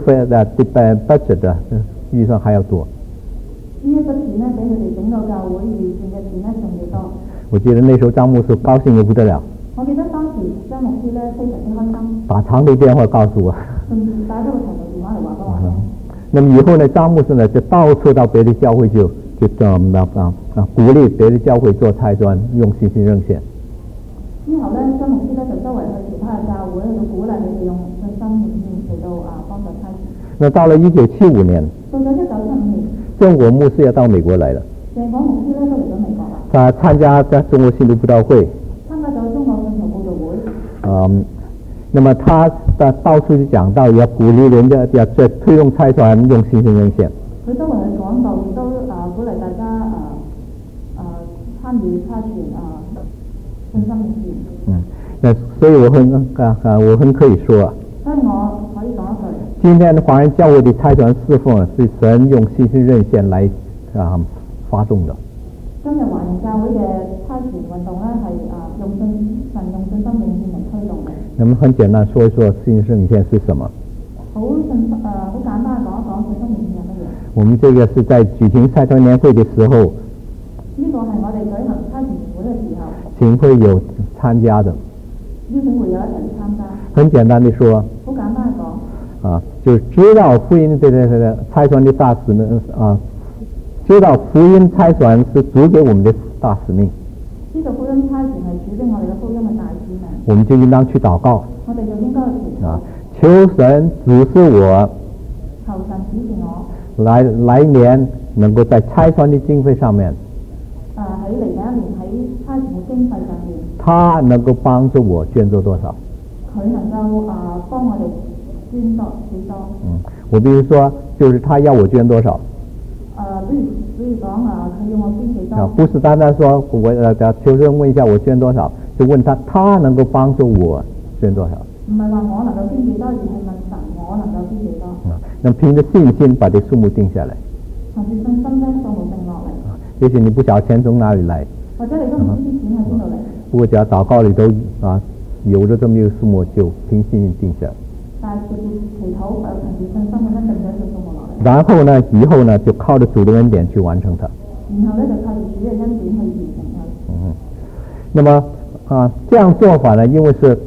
budget 的预算还要多。 呢一筆錢呢，比佢哋整個教會預算嘅錢呢仲要多。 我記得那時候張牧師高興得不得了。 我記得當時張牧師呢非常之開心。 打長途電話告訴我。 甚至打咗個長途電話嚟話俾我聽。 那麼以後呢，張牧師呢就到處到別的教會就鼓勵別的教會做差傳，用信心認獻。 之後呢，張牧師呢就周圍去其他嘅教會去到鼓勵佢哋用信心認獻嚟到幫助差傳。那到了1975年。 到咗1975年。 中國牧師要到美國來了。 鄭廣牧師呢都嚟咗美國啦。 他參加中國信徒佈道會。 參加咗中國信徒佈道會。 那麼他到處去講道，要鼓勵人家要推動差傳，用信心認獻。 佢周圍去講道，亦都鼓勵大家參與差傳信心認獻。 那所以我很可以說。 所以我可以講一句。 今天的華人教會的差傳侍奉是神用信心認獻來發動的。 今日華人教會嘅差傳運動呢，係用信心認獻嚟推動嘅。 那麼很簡單說一說信心認獻是什麼？ 好簡單講一講信心認獻係乜嘢？ 我們這個是在舉行差傳年會的時候。 呢個係我哋舉行差傳年會嘅時候。 請會有參加的。 邀請會有一齊嚟參加。 很簡單地說。 好簡單講。 就知道福音的差傳的大使命知道福音差傳是主給我們的大使命。 知道福音差傳係主俾我哋嘅福音嘅大使命。 我們就應當去禱告。 我哋就應該去禱告。 求神指示我。 求神指示我。 來年能夠在差傳的經費上面。 喺嚟緊一年喺差傳嘅經費上面。 他能夠幫助我捐助多少？ 佢能夠幫我哋捐多幾多？ 我比如說，就是他要我捐多少？ 比如講佢要我捐幾多？ 不是單單說我求神問一下我捐多少，就問他能夠幫助我捐多少？ 唔係話我能夠捐幾多，而係問神我能夠捐幾多？ 那憑着信心把這數目定下來。 憑住信心將數目定落嚟。 也許你不曉得錢從哪裡來。或者你都唔知啲錢喺邊度嚟。 不過只要禱告裡都有咗這麼一個數目，就憑信心定下。 但係直接祈禱憑住信心咁樣定咗一個數目落嚟。 然後呢，以後呢就靠着主的恩典去完成它。 然後呢就靠住主嘅恩典去完成它。 那麼這樣做法呢，因為是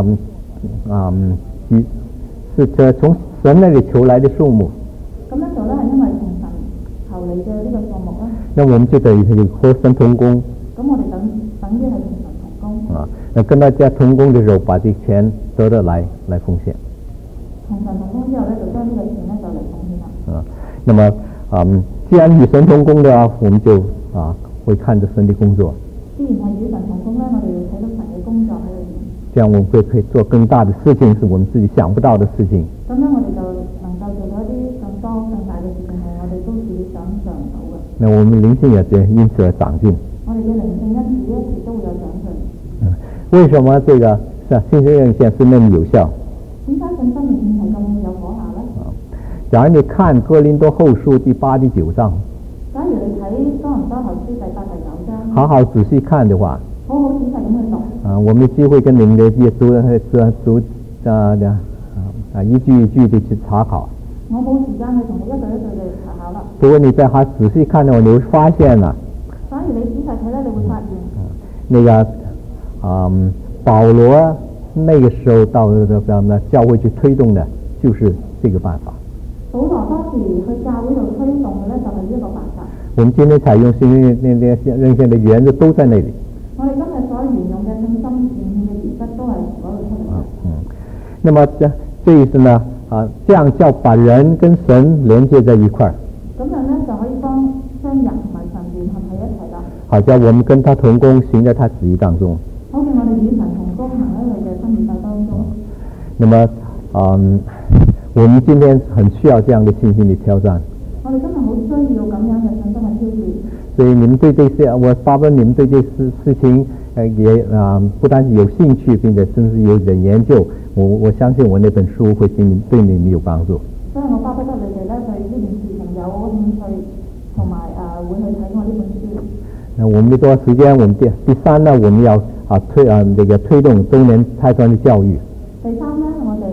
是從神那裡求來的數目。 咁樣做呢係因為從神求嚟嘅呢個數目啦。 那我們就等於和神同工。 咁我哋等於係同神同工。 那跟大家同工的時候，把這錢得到來奉獻。 同神同工之後呢，就將呢個錢呢就嚟奉獻啦。 那麼既然與神同工的話，我們就會看着神的工作。 既然係與神同工呢，我哋要睇到神嘅工作喺裏面。這樣我們可以做更大的事情，是我們自己想不到的事情。 咁樣我哋就能夠做到一啲更多更大嘅事情，係我哋都自己想象唔到嘅。 那我們靈性也因此而長進。 我哋嘅靈性因此亦都會有長進。 為什麼這個信心認獻是那麼有效？ 點解信心認獻係咁有果效呢？ 假如你看哥林多後書第8、第9章。 假如你睇哥林多後書第8、第9章。 好好仔細看的話。 好好仔細咁去讀。 我們有機會跟你們的耶穌一句一句的去查考。 我冇時間去同你一句一句嘅查考啦。 不過你再仔細看的話，你會發現啦。 反而你仔細睇咧，你會發現。 那個保羅那個時候到教會去推動的，就是這個辦法。 保羅當時去教會度推動嘅咧，就係呢一個辦法。我們今天採用信心認獻的原則都在那裡。 我哋今日所沿用嘅信心認獻嘅原則都係嗰度出嚟嘅。 那麼這意思呢？這樣叫把人跟神連接在一塊兒。 咁樣呢，就可以將人同埋神聯合喺一齊啦。 好叫我們跟他同工，行在他旨意當中。 好叫我哋與神同工，行喺佢嘅心意當中。 那麼我們今天很需要這樣的信心的挑戰。 我哋今日好需要咁樣嘅信心嘅挑戰。 所以你們對這些，我巴不得你們對這事情也不單有興趣，並且甚至有點研究。我相信我那本書會對你們有幫助。 所以我巴不得你哋咧對呢件事情有興趣，同埋會去睇我呢本書。 那我們的多時間，我們第三呢，我們要推動中年差傳的教育。 第三呢，我哋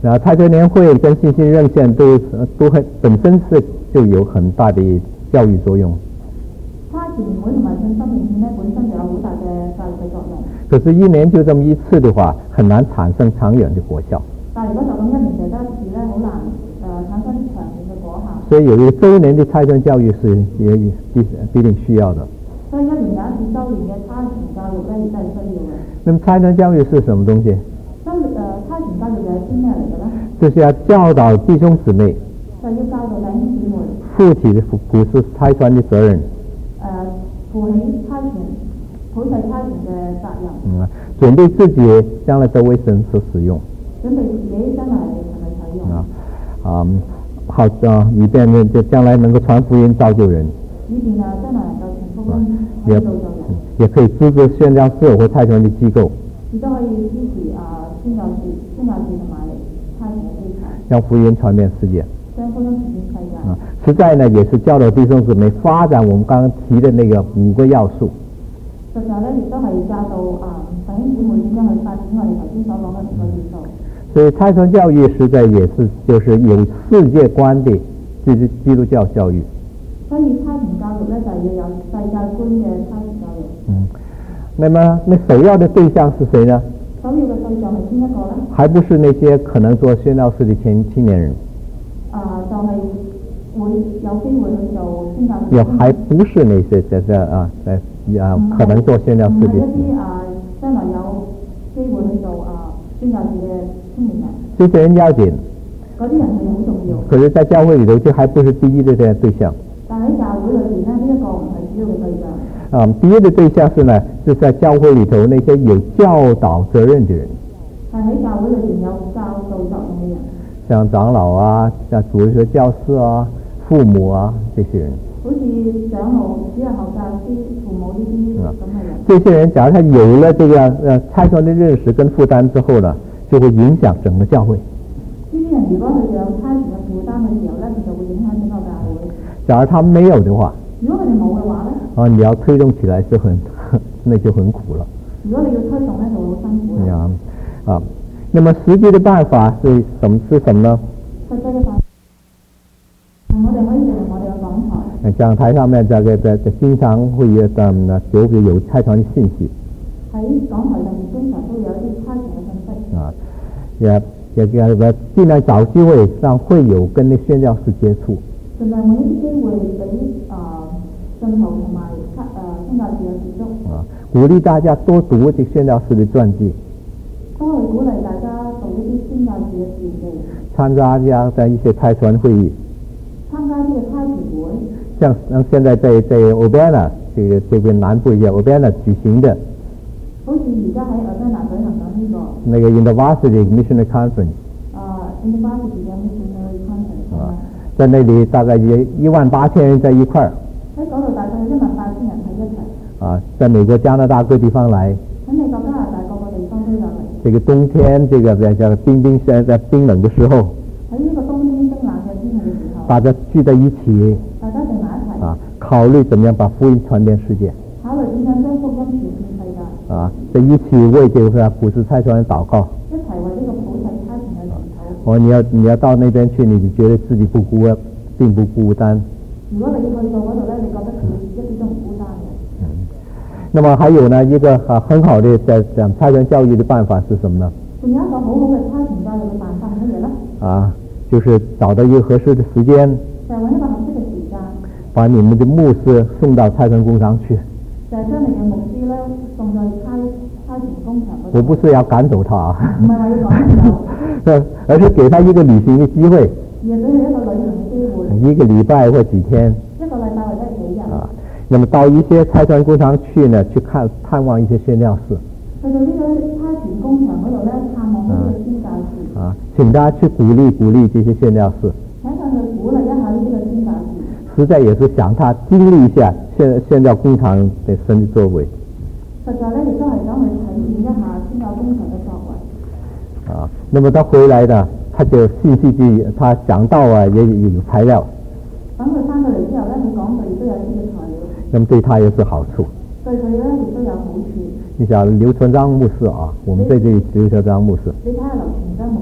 然后差传年会跟信息热线都本身就有很大的教育作用。 差傳年會同埋信心連線咧，本身就有好大嘅教育嘅作用。 可是，一年就這麼一次的話，很難產生長遠的果效。 但如果就咁一年就得一次咧，好難產生長遠嘅果效。 所以有一個周年的差傳教育是也必定需要的。 所以一年有一次周年嘅差傳教育咧，亦都係需要嘅。 那麼差傳教育是什麼東西？ 差傳教育又係啲咩嚟嘅咧？ 就是要教導弟兄姊妹， 就要教導弟兄姊妹， 負起普世差傳的責任。 負起普世差傳嘅責任。 準備自己將來都為神所使用。 準備自己將來神嚟使用。 好以便呢，就將來能夠傳福音造就人。 以便將來能夠傳福音造就人。 也可以支持宣教士或差傳的機構。 亦都可以支持宣教士同埋差傳嘅機構。 將福音傳遍世界。 將福音傳遍世界。 實在呢，也是教導弟兄姊妹發展我們剛剛提的那個5個要素。 實在呢，亦都係教導弟兄姊妹點樣去發展我哋頭先所講嘅5個要素。 所以差傳教育實在也是就是有世界觀的基督教教育。 所以差傳教育呢，就係要有世界觀嘅差傳教育。 那麼首要的對象是誰呢？ 首要嘅對象係邊一個呢？ 還不是那些可能做宣教士的青年人。 就係會有機會去做宣教士。 也還不是那些可能做宣教士的。 唔係一啲將來有機會去做宣教士嘅青年人。 這些人要緊。 嗰啲人係好重要。 可是，在教會裏頭，這還不是第一的對象。 但喺教會裏邊呢，呢一個唔係主要嘅對象。 第一的對象是呢，是在教會裏頭那些有教導責任的人。 係喺教會裏邊有教導責任嘅人。像長老像主日學教師父母這些人。 好似長老、主日學教師、父母呢啲咁嘅人。 這些人，假如他有了這個差傳的認識跟負擔之後呢，就會影響整個教會。 呢啲人如果佢哋有差傳嘅負擔嘅時候呢，佢就會影響整個教會。 假如他沒有的話， 如果佢哋冇嘅話呢， 你要推動起來那就很苦了。 如果你要推動呢，就好辛苦。 那麼實際的辦法是什麼呢？ 實際嘅辦法，我哋可以利用我哋嘅講台。 講台上面經常會有差傳的信息。 喺講台上面經常都有一啲差傳嘅信息。 也盡量找機會讓會友跟那宣教士接觸。 盡量揾一啲機會俾信徒同埋宣教士有接觸。 鼓勵大家多讀這宣教士的傳記。 都係鼓勵大家讀一啲宣教士嘅傳記。 參加一些差傳會議。 參加呢個差傳會。 像現在在 Urbana 這邊南部嘅 Urbana 舉行的。 好似而家喺 Urbana 舉行緊呢個。 那個 University Missionary Conference。 University 嘅 Missionary Conference。 在那裡大概18000人在一塊兒。 喺嗰度大概有18000人喺一齊。 在美國、加拿大各地方來。 喺美國、加拿大各個地方都有嚟。 這個冬天，叫在冰冷的時候。 喺呢個冬天冰冷嘅天氣嘅時候。 大家聚在一起。 大家聚埋一齊。 考慮怎麼樣把福音傳遍世界。 考慮點樣將福音傳遍世界。 在一起為這個普世差傳禱告。 一齊為呢個普世差傳嘅祈禱。 你要到那邊去，你就覺得自己並不孤單。 如果你去到嗰度呢，你覺得自己一啲都唔孤單嘅。 那麼還有呢，一個很好的在講差傳教育的辦法是什麼呢？ 仲有一個好好嘅差傳教育嘅辦法係乜嘢呢？ 就是找到一個合適的時間。 就係揾一個合適嘅時間。 把你們的牧師送到差傳工廠去。 就係將你嘅牧師呢送到差傳工廠嗰度。 我不是要趕走他唔係話要趕走。 而是給他一個旅行的機會。 而係俾佢一個旅行嘅機會。 一個禮拜或幾天。 一個禮拜或者幾日。 那麼到一些差傳工廠去呢，去探望一些宣教士。 去到呢個差傳工廠嗰度呢，探望呢個宣教士。 請大家去鼓勵這些宣教士。 請佢去鼓勵一下呢個宣教士。 實在也是想他經歷一下宣教工廠的神的作為。 實在呢，亦都係想去體驗一下宣教工廠嘅作為。 那麼他回來呢，他就信息記，他講道也有材料。 等佢翻到嚟之後呢，佢講道亦都有呢個材料。 那麼對他也是好處。 對佢呢，亦都有好處。 你想劉傳章牧師我們在這裡劉傳章牧師。 你睇下劉傳章牧師。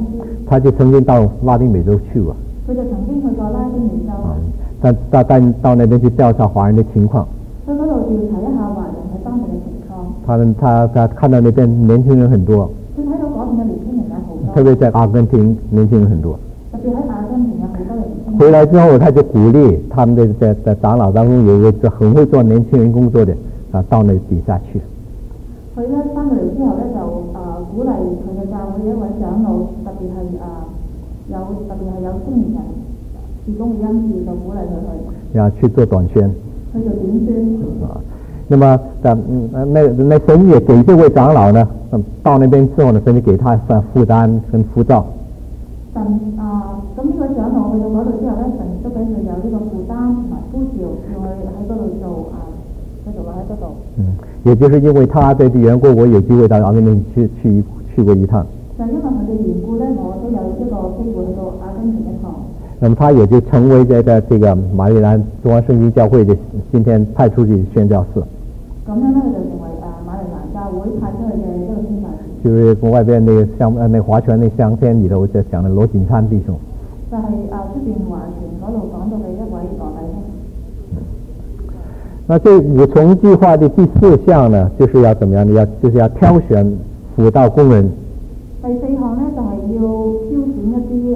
他就曾经到拉丁美洲去过。 佢就曾經去過拉丁美洲。 但到那邊去調查華人的情況。 去嗰度調查一下華人喺當地嘅情況。 他看到那邊年輕人很多。 佢睇到嗰邊嘅年輕人有好多。 特別在阿根廷，年輕人很多。 特別喺阿根廷有好多人。 回來之後，他就鼓勵他們在長老當中有一個很會做年輕人工作的到那底下去。 佢咧翻到嚟之後咧就鼓勵佢嘅教會一位長老，特別係有青年人事工嘅恩賜，就鼓勵佢去。 要去做短宣。 去做短宣。 那麼那神也給這位長老呢，到那邊之後呢，神就給他負擔跟輔照。 咁呢位長老去到嗰度之後咧，神都俾佢有呢個負擔同埋呼召，要佢喺嗰度做繼續喺嗰度。 也就是因為他的緣故，我有機會到阿根廷去過一趟。 就因為佢嘅緣故咧，我都有一個機會去到阿根廷一趟。 那麼他也就成為這個馬里蘭中央聖經教會的今天派出去宣教士。 咁樣咧，佢就成為馬里蘭教會派出去嘅一個宣教士。 就是外邊那個華泉那鄉篇裏頭就講的羅錦燦弟兄。 就係出邊華泉嗰度講到嘅一位羅弟兄。 那這五重計劃的第4項呢，就是要怎麼樣呢？就是要挑選輔導工人。 第4項呢，就係要挑選一啲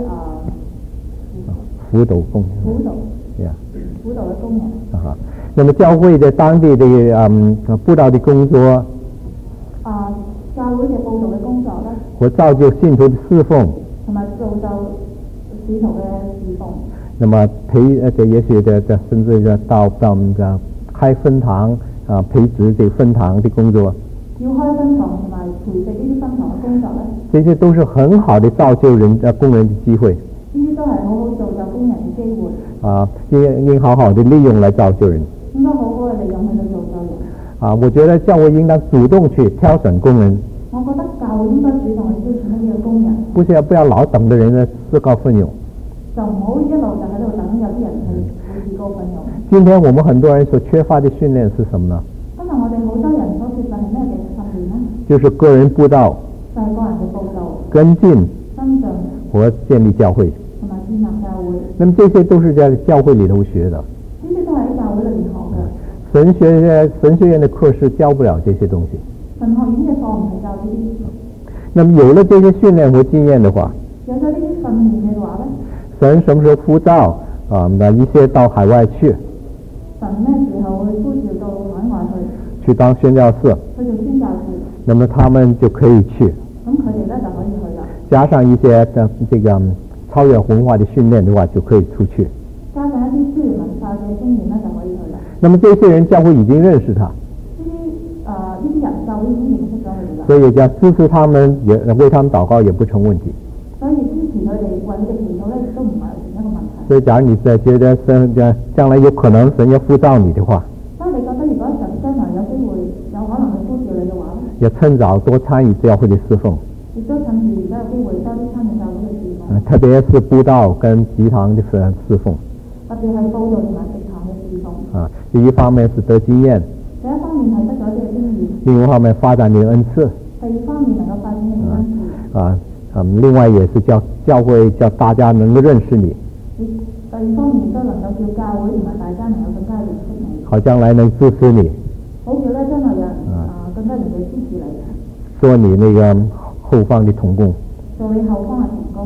輔導工人。 輔導嘅工人。 那麼教會的當地的佈道的工作。 教會嘅佈道嘅工作呢， 和造就信徒的侍奉。 同埋造就使徒嘅侍奉。 那麼也許甚至到開分堂培植這分堂的工作。 要開分堂同埋培植呢啲分堂嘅工作呢， 這些都是很好的造就工人的機會。 呢啲都係好好造就工人嘅機會。 應好好的利用來造就人。 應該好好嘅利用去到造就人。 我覺得教會應當主動去挑選工人。 我覺得教會應該主動去挑選呢啲工人。 不要老等着人呢自告奮勇。 就唔好一路就喺度等有啲人去自告奮勇。 今天我們很多人所缺乏的訓練是什麼呢？ 今日我哋好多人所缺乏係咩嘅訓練呢？ 就是個人佈道。 就係個人嘅佈道。 跟進和建立教會。 同埋建立教會。 那麼這些都是在教會裏頭學的。 呢啲都係喺教會裏面學嘅。神學院的課是教不了這些東西。 神學院嘅課唔係教呢啲。 那麼有了這些訓練和經驗的話， 有咗呢啲訓練嘅話呢， 神什麼時候呼召那一些到海外去？ 神咩時候會呼召到海外去當宣教士？ 去做宣教士。 那麼他們就可以去。 咁佢哋咧就可以去啦。 加上一些這個超越文化的訓練的話，就可以出去。 加上一啲超越文化嘅經驗咧，就可以去啦。 那麼這些人教會已經認識他。 呢啲人教會已經認識咗佢哋啦。 所以就支持他們，也為他們禱告也不成問題。 所以支持佢哋為佢哋祈禱咧，亦都唔係一個問題。 所以假如你覺得神將來有可能神要呼召你的話， 所以你覺得如果神將來有機會有可能去呼召你嘅話咧， 要趁早多參與教會的侍奉。 亦都趁住而家有機會多啲參與教會嘅侍奉。 特別是佈道跟集堂的侍奉。 特別係佈道同埋集堂嘅侍奉。 第一方面是得經驗。 第一方面係得咗啲經驗。 另一方面發展你的恩賜。 第二方面能夠發展你嘅恩賜。 另外也是教會叫大家能夠認識你。 第二方面都能夠叫教會同埋大家能夠更加認識你。 好將來能支持你。 好叫咧將來有更加能夠支持你。 做你那個後方的同工。 做你後方嘅同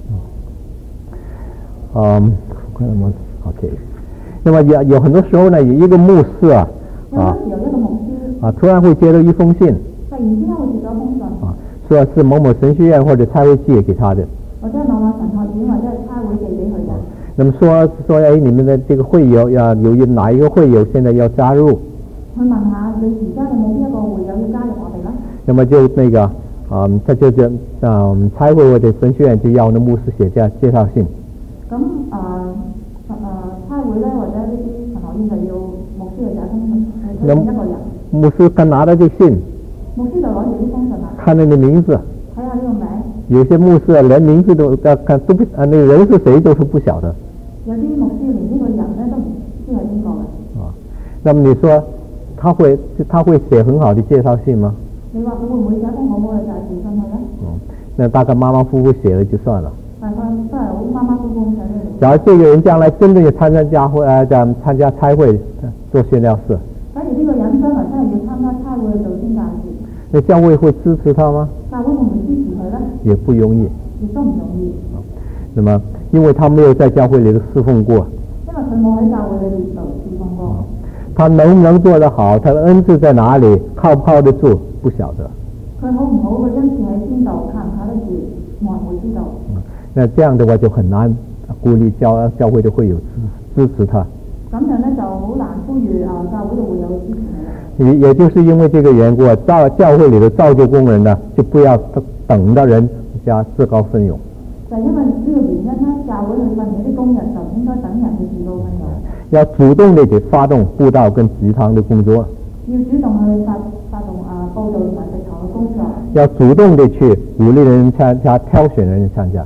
工。OK。那麼有很多時候呢，有一個牧師有時有一個牧師突然會接到一封信。 突然之間會接到封信。 說是某某神學院或者差會寄給他的。 或者某某神學院或者係差會寄俾佢嘅。 那麼說你們的這個會友有哪一個會友現在要加入？ 去問下你而家有冇邊一個會友要加入我哋啦？ 那麼就那個他就差會或者神學院就要那牧師寫介紹信。 咁差會咧或者呢啲神學院就要牧師去寫封信去推薦一個人。 牧師他拿到這個信。 牧師就攞住啲封信啦。 看你的名字。 睇下呢個名。 有些牧師連名字都不那個人是誰都是不曉得。 有啲牧師連呢個人咧都唔知係邊個嘅。 那麼你說他會寫很好的介紹信嗎？ 你話佢會唔會寫封好好嘅介紹信去咧？ 那大概马马虎虎写了就算了。假如这个人将来真正要参加参加差会做宣教士，那教会会支持他吗？也不容易。那么，因为他没有在教会里侍奉过，他能不能做得好，他的恩赐在哪里，靠不靠得住，不晓得。那这样的话就很难鼓励教会的会友支持他。也就是因为这个缘故，教会里的造就工人呢，就不要等到人家自告奋勇。要主动的去发动布道跟食堂的工作。要主动的去鼓励人参加，挑选人参加。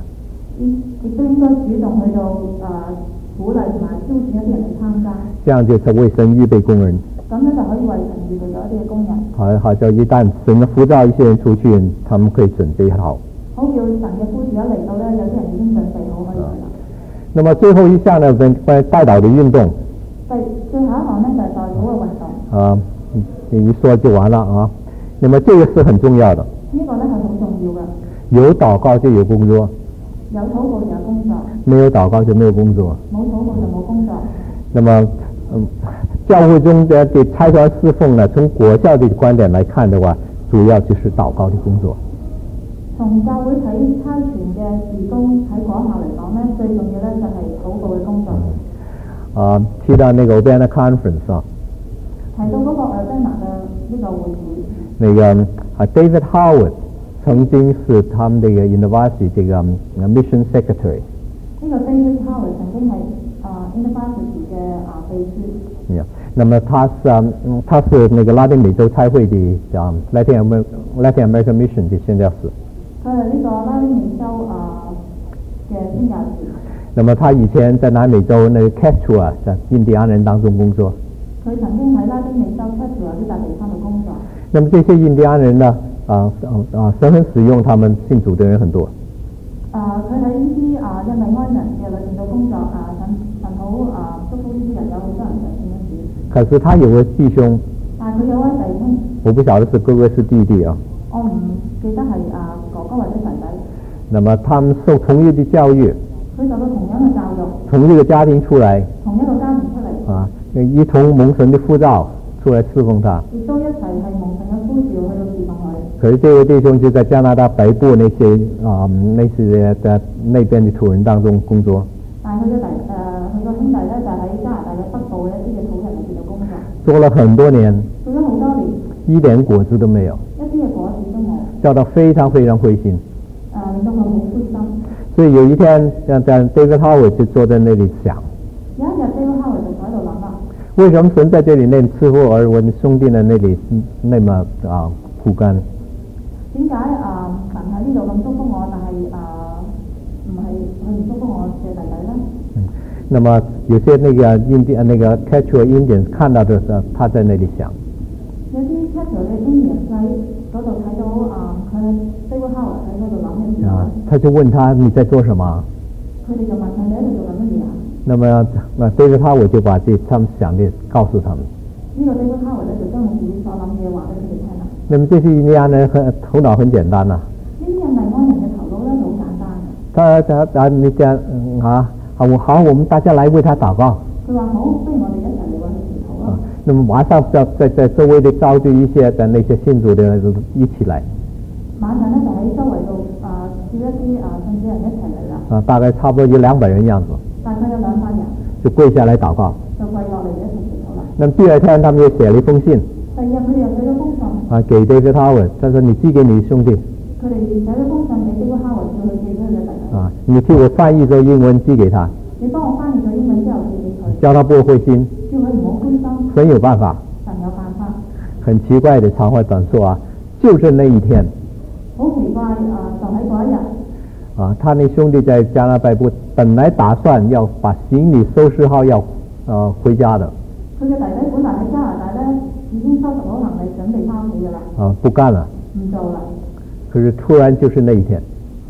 这样就是为神预备工人。好叫一旦神的呼召一些人出去，他们可以准备好。那么最后一项呢，关于代祷的运动。一说就完了啊。那么这个是很重要的。有祷告就有工作。没有祷告就没有工作。那么教会中的差传侍奉呢，从果效的观点来看的话，主要就是祷告的工作。 從教會睇差傳嘅事工喺果效嚟講咧，最重要咧就係禱告嘅工作。 提到那個 Urbana Conference 啊， 提到嗰個Urbana嘅呢個會議。 那個David Howard 曾經是他們這個 University 這個 Mission Secretary。 呢個 David Howard 曾經係University 嘅秘書。 那麼他是那個拉丁美洲差會的Latin American Mission 的宣教士。 佢係呢個拉丁美洲嘅宣教士。 那麼他以前在南美洲那個 Quechua 在印第安人當中工作。 佢曾經喺拉丁美洲 Quechua 呢笪地方度工作。 那麼這些印第安人呢，神很使用，他們信主的人很多。 佢喺呢啲印第安人嘅裏邊度工作，神好祝福呢啲人，有好多人就信咗主。 可是他有位弟兄， 但係佢有位弟兄， 我不曉得是哥哥是弟弟啊。 我唔記得係哥哥或者弟弟。 那麼他們受同一的教育， 佢受到同樣嘅教育， 從一個家庭出來， 同一個家庭出嚟， 一同蒙神的呼召出來侍奉他。 亦都一齊係蒙神嘅呼召去到侍奉佢。 可是這位弟兄就在加拿大北部那些在那邊的土人當中工作。 但係佢個兄弟咧就喺加拿大嘅北部嘅一啲嘅土人裏邊度工作。 做了很多年， 做咗好多年， 一點果子都沒有， 一啲嘅果子都冇， 叫他非常非常灰心。 令到佢好灰心。 所以有一天，David Howard 就坐在那裡想， 有一日 David Howard 就喺度諗啦， 為什麼神在這裡那賜福，而我的兄弟呢那裡那麼枯乾？ 點解神喺呢度咁祝福我，但係唔係佢唔祝福我嘅弟弟呢？ 那麼有些那個 Quechua Indians 看到的時候，他在那裡想。 有啲 Quechua 嘅 Indians 喺嗰度睇到佢 David Howard 喺嗰度諗嘅時候， 他就問他你在做什麼？ 佢哋就問佢你喺度做緊乜嘢啊？ 那麼David Howard 就把他們想的告訴他們。 呢個 David Howard 咧就將佢自己所諗嘅話俾佢哋聽啦。 那麼這些印第安人頭腦很簡單呐。 呢啲印第安人嘅頭腦咧好簡單嘅。 你講好，我們大家來為他禱告。 佢話好，不如我哋一齊嚟為佢祈禱啦。 那麼馬上在周圍的召集一些的那些信主的人一起來。 馬上咧就喺周圍度叫一啲信主人一齊嚟啦。 大概差不多有200人樣子。 大概有200人。 就跪下來禱告。 就跪落嚟一齊祈禱啦。 那麼第二天他們又寫了一封信。 第二日佢哋又寫咗封信。 給David Howard，他說你寄給你兄弟。 佢哋寫咗封信俾David Howard，叫佢寄俾佢嘅弟弟。 你替我翻譯咗英文寄給他。 你幫我翻譯咗英文之後寄俾佢。 叫他不灰心。 叫佢唔好灰心。 神有辦法。 神有辦法。 很奇怪的長話短說就是那一天。 好奇怪就喺嗰一日。 他那兄弟在加拿大北部，本來打算要把行李收拾好要回家的。 佢嘅弟弟本來喺加拿大咧已經收拾好行李準備翻屋企㗎啦。 不幹了。 唔做啦。 可是突然就是那一天。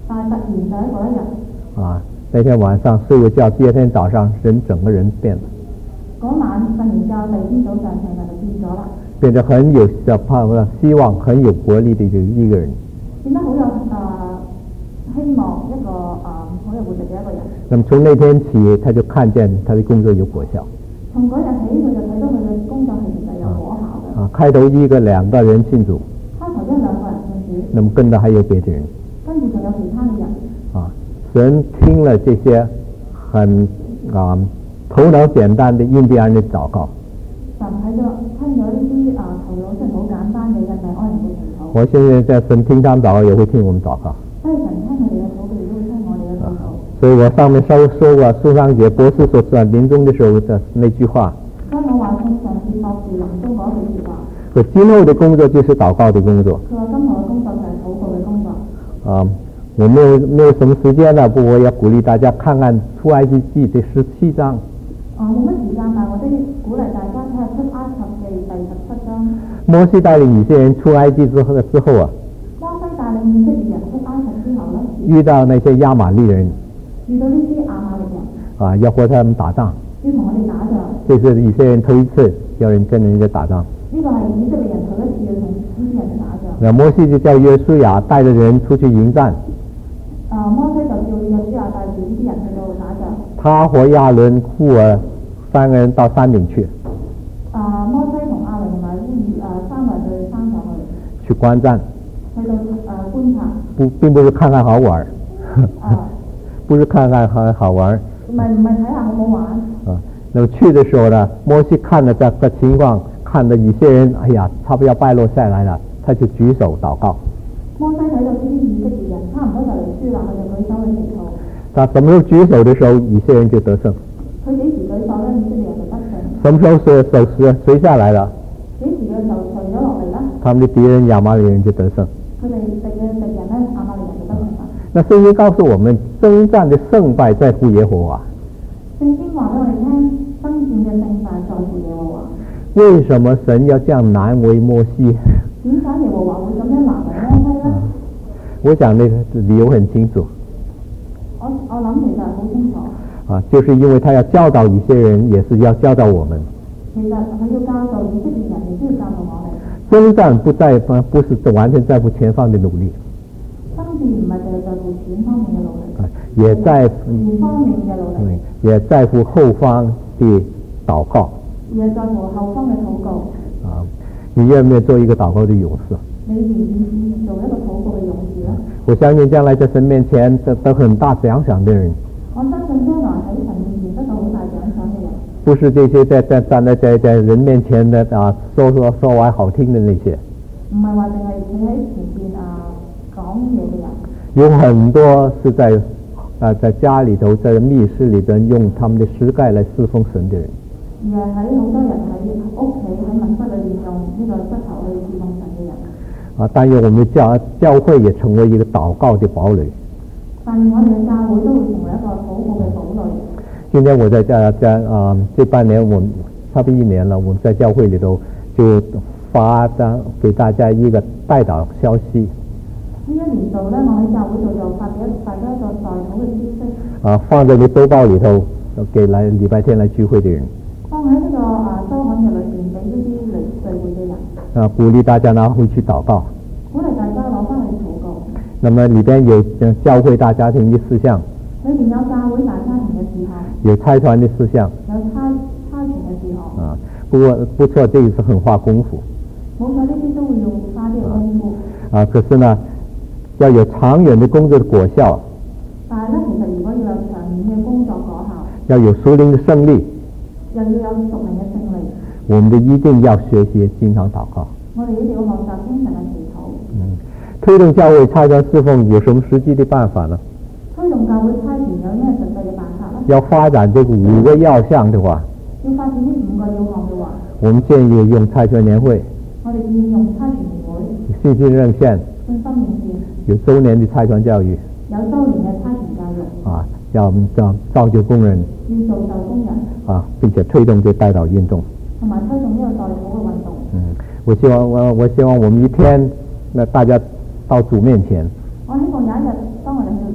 但係突然就喺嗰一日。 那天晚上睡个觉，第二天早上整个人变了。 嗰晚瞓完覺，第二天早上成人就變咗啦。 變得很有希望，很有活力的一個人。 變得好有希望，一個好有活力嘅一個人。 那麼從那天起，他就看見他的工作有果效。 從嗰日起，佢就睇到佢嘅工作係其實有果效嘅。 開頭2個人信主。 開頭2個人信主。 那麼跟着還有別的人。 跟住仲有其他嘅人。 神聽了這些很頭腦簡單的印第安人禱告。 神聽咗呢啲頭腦真係好簡單嘅印第安人嘅祈禱。 我現在在神聽他們禱告，也會聽我們禱告。 所以神聽佢哋嘅禱告，亦都會聽我哋嘅禱告。 所以我上面說過蘇桑傑博士所臨終的時候的那句話。 所以我話宋尚傑博士臨終嗰句説話。 說今後的工作就是禱告的工作。 佢話今後嘅工作就係禱告嘅工作。 我沒有什麼時間了，不過我要鼓勵大家看看出埃及記第17章。 冇乜時間，但我都鼓勵大家睇下出埃及記第17章。 摩西帶領以色列人出埃及之後摩西帶領以色列人出埃及之後呢， 遇到那些亞瑪力人。 遇到呢啲亞瑪力人。 要和他們打仗。 要同我哋打仗。 這是以色列人頭一次要跟人家打仗。 呢個係以色列人頭一次要同呢啲人打仗。 那摩西就叫約書亞帶着人出去迎戰。 摩西就叫約書亞帶住呢啲人去到打仗。 他和亞倫、戶珥3個人到山頂去。 摩西同亞倫同埋3個人去山上去觀戰。 去到觀察。 並不是看看好玩。不是看看好玩。 唔係睇下好唔好玩。 那麼去的時候呢，摩西看了這個情況，看到以色列人，哎呀，差不多要敗落下來了，他就舉手禱告。 摩西睇到呢啲以色列人差唔多就嚟輸啦，佢就舉手去祈禱。 他什麼時候舉手的時候，以色列人就得勝。 佢幾時舉手呢？以色列人就得勝。 什麼時候手垂下來了？ 幾時嘅手垂咗落嚟呢？ 他們的敵人亞瑪力人就得勝。 佢哋敵人呢，亞瑪力人就得勝啦。 那聖經告訴我們，征戰的勝敗在乎耶和華。 聖經話俾我哋聽，爭戰嘅勝敗在乎耶和華。 為什麼神要這樣難為摩西？ 點解耶和華會咁樣難為摩西呢？ 我想那個理由很清楚。 我諗其實好清楚。 就是因為他要教導以色列人，也是要教導我們。 其實佢要教導以色列人，亦都要教導我哋。 征戰不是完全在乎前方的努力。 爭戰唔係淨係在乎前方面嘅努力。 也在前方面嘅努力。 也在乎後方的禱告。 也在乎後方嘅禱告。 你願唔願意做一個禱告的勇士？ 你願意做一個禱告嘅勇士呢？ 我相信將來在神面前得很大獎賞的人。 我相信將來喺神面前得到好大獎賞嘅人。 不是這些站在人面前的說話好聽的那些。 唔係話淨係企喺前邊講嘢嘅人。 有很多是在家裏頭，在密室裏邊用他們的膝蓋來侍奉神的人。 而係喺好多人喺屋企喺密室裏邊用呢個膝頭去侍奉神嘅人。 但願我們的教會也成為一個禱告的堡壘。 但願我哋嘅教會都會成為一個禱告嘅堡壘。 今天我在這半年，我們差不多1年了，我們在教會裏頭就發給大家一個代禱消息。 呢一年度呢，我喺教會度就發俾大家一個代禱嘅消息。 放在你周報裏頭，給禮拜天來聚會的人。 放喺呢個周刊嘅裏邊，俾呢啲嚟聚會嘅人。 鼓勵大家拿回去禱告。 鼓勵大家攞翻去禱告。 那麼裏邊有教會大家庭的事項。 裏邊有教會大家庭嘅事項。 有差傳的事項。 有差傳嘅事項。 不錯，這個是很花功夫。 冇錯，呢啲都會用花啲嘅功夫。 可是呢，要有長遠的工作的果效。 但係呢，其實如果要有長遠嘅工作果效， 要有屬靈的勝利。 又要有屬靈嘅勝利。 我們一定要學習經常禱告。 我哋一定要學習經常嘅祈禱。 推動教會差傳侍奉有什麼實際的辦法呢？ 推動教會差傳有咩實際嘅辦法呢？ 要發展這個5個要項的話， 要發展呢5個要項嘅話， 我們建議用差傳年會。 我哋建議用差傳年會。 信心認獻。 信心認獻。 有周年的差傳教育。 有周年嘅差傳教育。 要造就工人。 要造就工人。 並且推動這代禱運動。 同埋推動呢個代禱嘅運動。 我希望我們一天，大家到主面前。 我希望有一日，當我哋去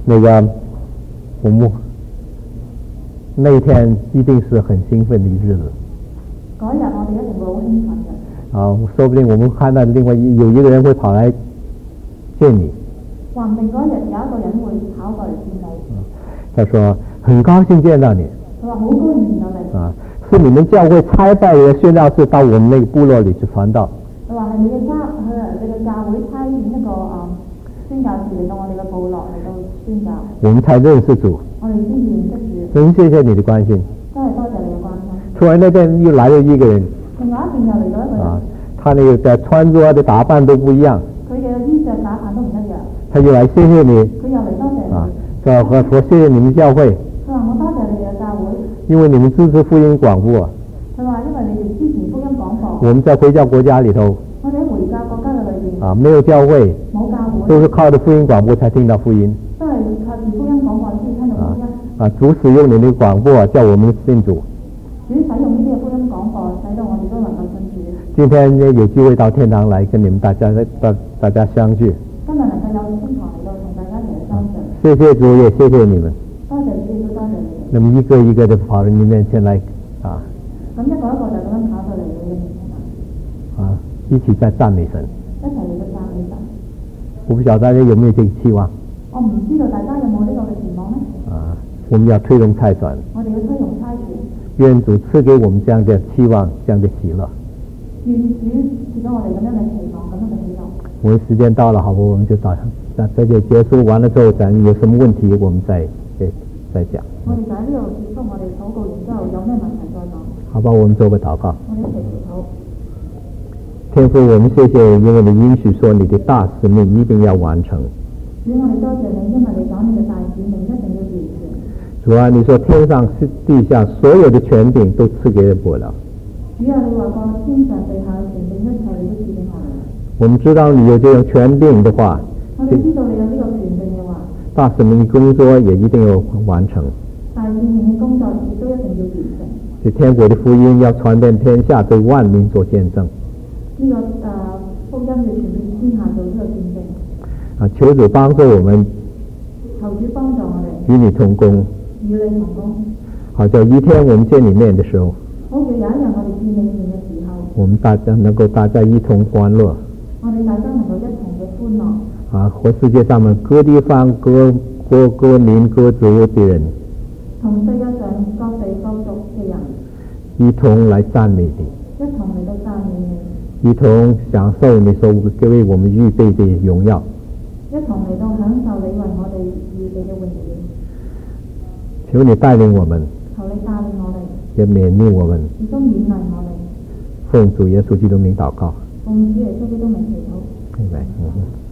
那个我们那一天一定是很兴奋的日子。 嗰日我哋一定會好興奮嘅。 說不定我們看到另外有一個人會跑來見你。 話唔定嗰日有一個人會跑過嚟見你。 他說很高興見到你。 佢話好高興見到你。 是你們教會差派嘅宣教士到我們那個部落裏去傳道。 佢話係你嘅教會差遣一個宣教士嚟到我哋嘅部落嚟到宣教。我們才認識主。我哋先至認識主。 真謝謝你的關心。 真係多謝你嘅關心。 突然那邊又來了一個人。 另外一邊又嚟咗一個人。 他那個的穿着的打扮都不一樣。 佢嘅衣着打扮都唔一樣。 他又來謝謝你。 佢又嚟多謝你。 我謝謝你們教會。 佢話我多謝你嘅教會。 因為你們支持福音廣播。 佢話因為你哋支持福音廣播。 我們在回教國家裏頭。 我哋喺回教國家嘅裏邊。 沒有教會。 冇教會。 都是靠着福音廣播才聽到福音。 都係靠住福音廣播先聽到福音。 主使用你的廣播，叫我們信主。 主使用呢啲嘅福音廣播，使到我哋都能夠信主。 今天有機會到天堂來跟你們大家相聚。 今日能夠有天堂嚟到同大家一齊相聚。 謝謝主，也謝謝你們。 多謝主，亦都多謝你。 那麼一個一個的跑到你面前來咁一個一個就咁樣跑到嚟你嘅面前來。 一起在讚美神。 一齊嚟到讚美神。 我不曉得大家有沒有這個期望。 我唔知道大家有冇呢個嘅期望呢？ 我們要推動差傳。 我哋要推動差傳。 願主賜給我們這樣的期望，這樣的喜樂。 願主賜咗我哋咁樣嘅期望，咁樣嘅喜樂。 我們時間到了，好不好？我們就到在這裡結束完了之後，咱有什麼問題，我們再講。 我哋就喺呢度結束，我哋禱告完之後，有咩問題再講。 好吧，我們做個禱告。 我哋一齊祈禱。 天父，我們謝謝，因為你允許說你的大使命一定要完成。 主，我哋多謝你，因為你講你嘅大使命一定要完成。 主啊，你說天上地下所有的權柄都賜給我了。 主啊，你話過天上地下嘅權柄一切你都賜俾我哋。 我們知道你有這種權柄的話， 我哋知道你有呢個權柄嘅話， 大使命工作也一定要完成。 大使命嘅工作亦都一定要完成。 這天國的福音要傳遍天下，對萬民做見證。 呢個福音要傳遍天下做呢個見證。 求主幫助我們。 求主幫助我哋。 與你同工。 與你同工。 好叫一天我們見你面的時候， 好叫有一日我哋見你面嘅時候， 我們大家一同歡樂。 我哋大家能夠一同嘅歡樂。 和世界上面各地方各民各族的人， 同世界上各地各族嘅人， 一同來讚美你， 一同嚟到讚美你， 一同享受你所為我們預備的榮耀， 一同嚟到享受你為我哋預備嘅榮耀。 求你帶領我們， 求你帶領我哋， 也勉勵我們， 亦都勉勵我哋。 奉主耶穌基督名禱告。 奉主耶穌基督名祈禱。 明白。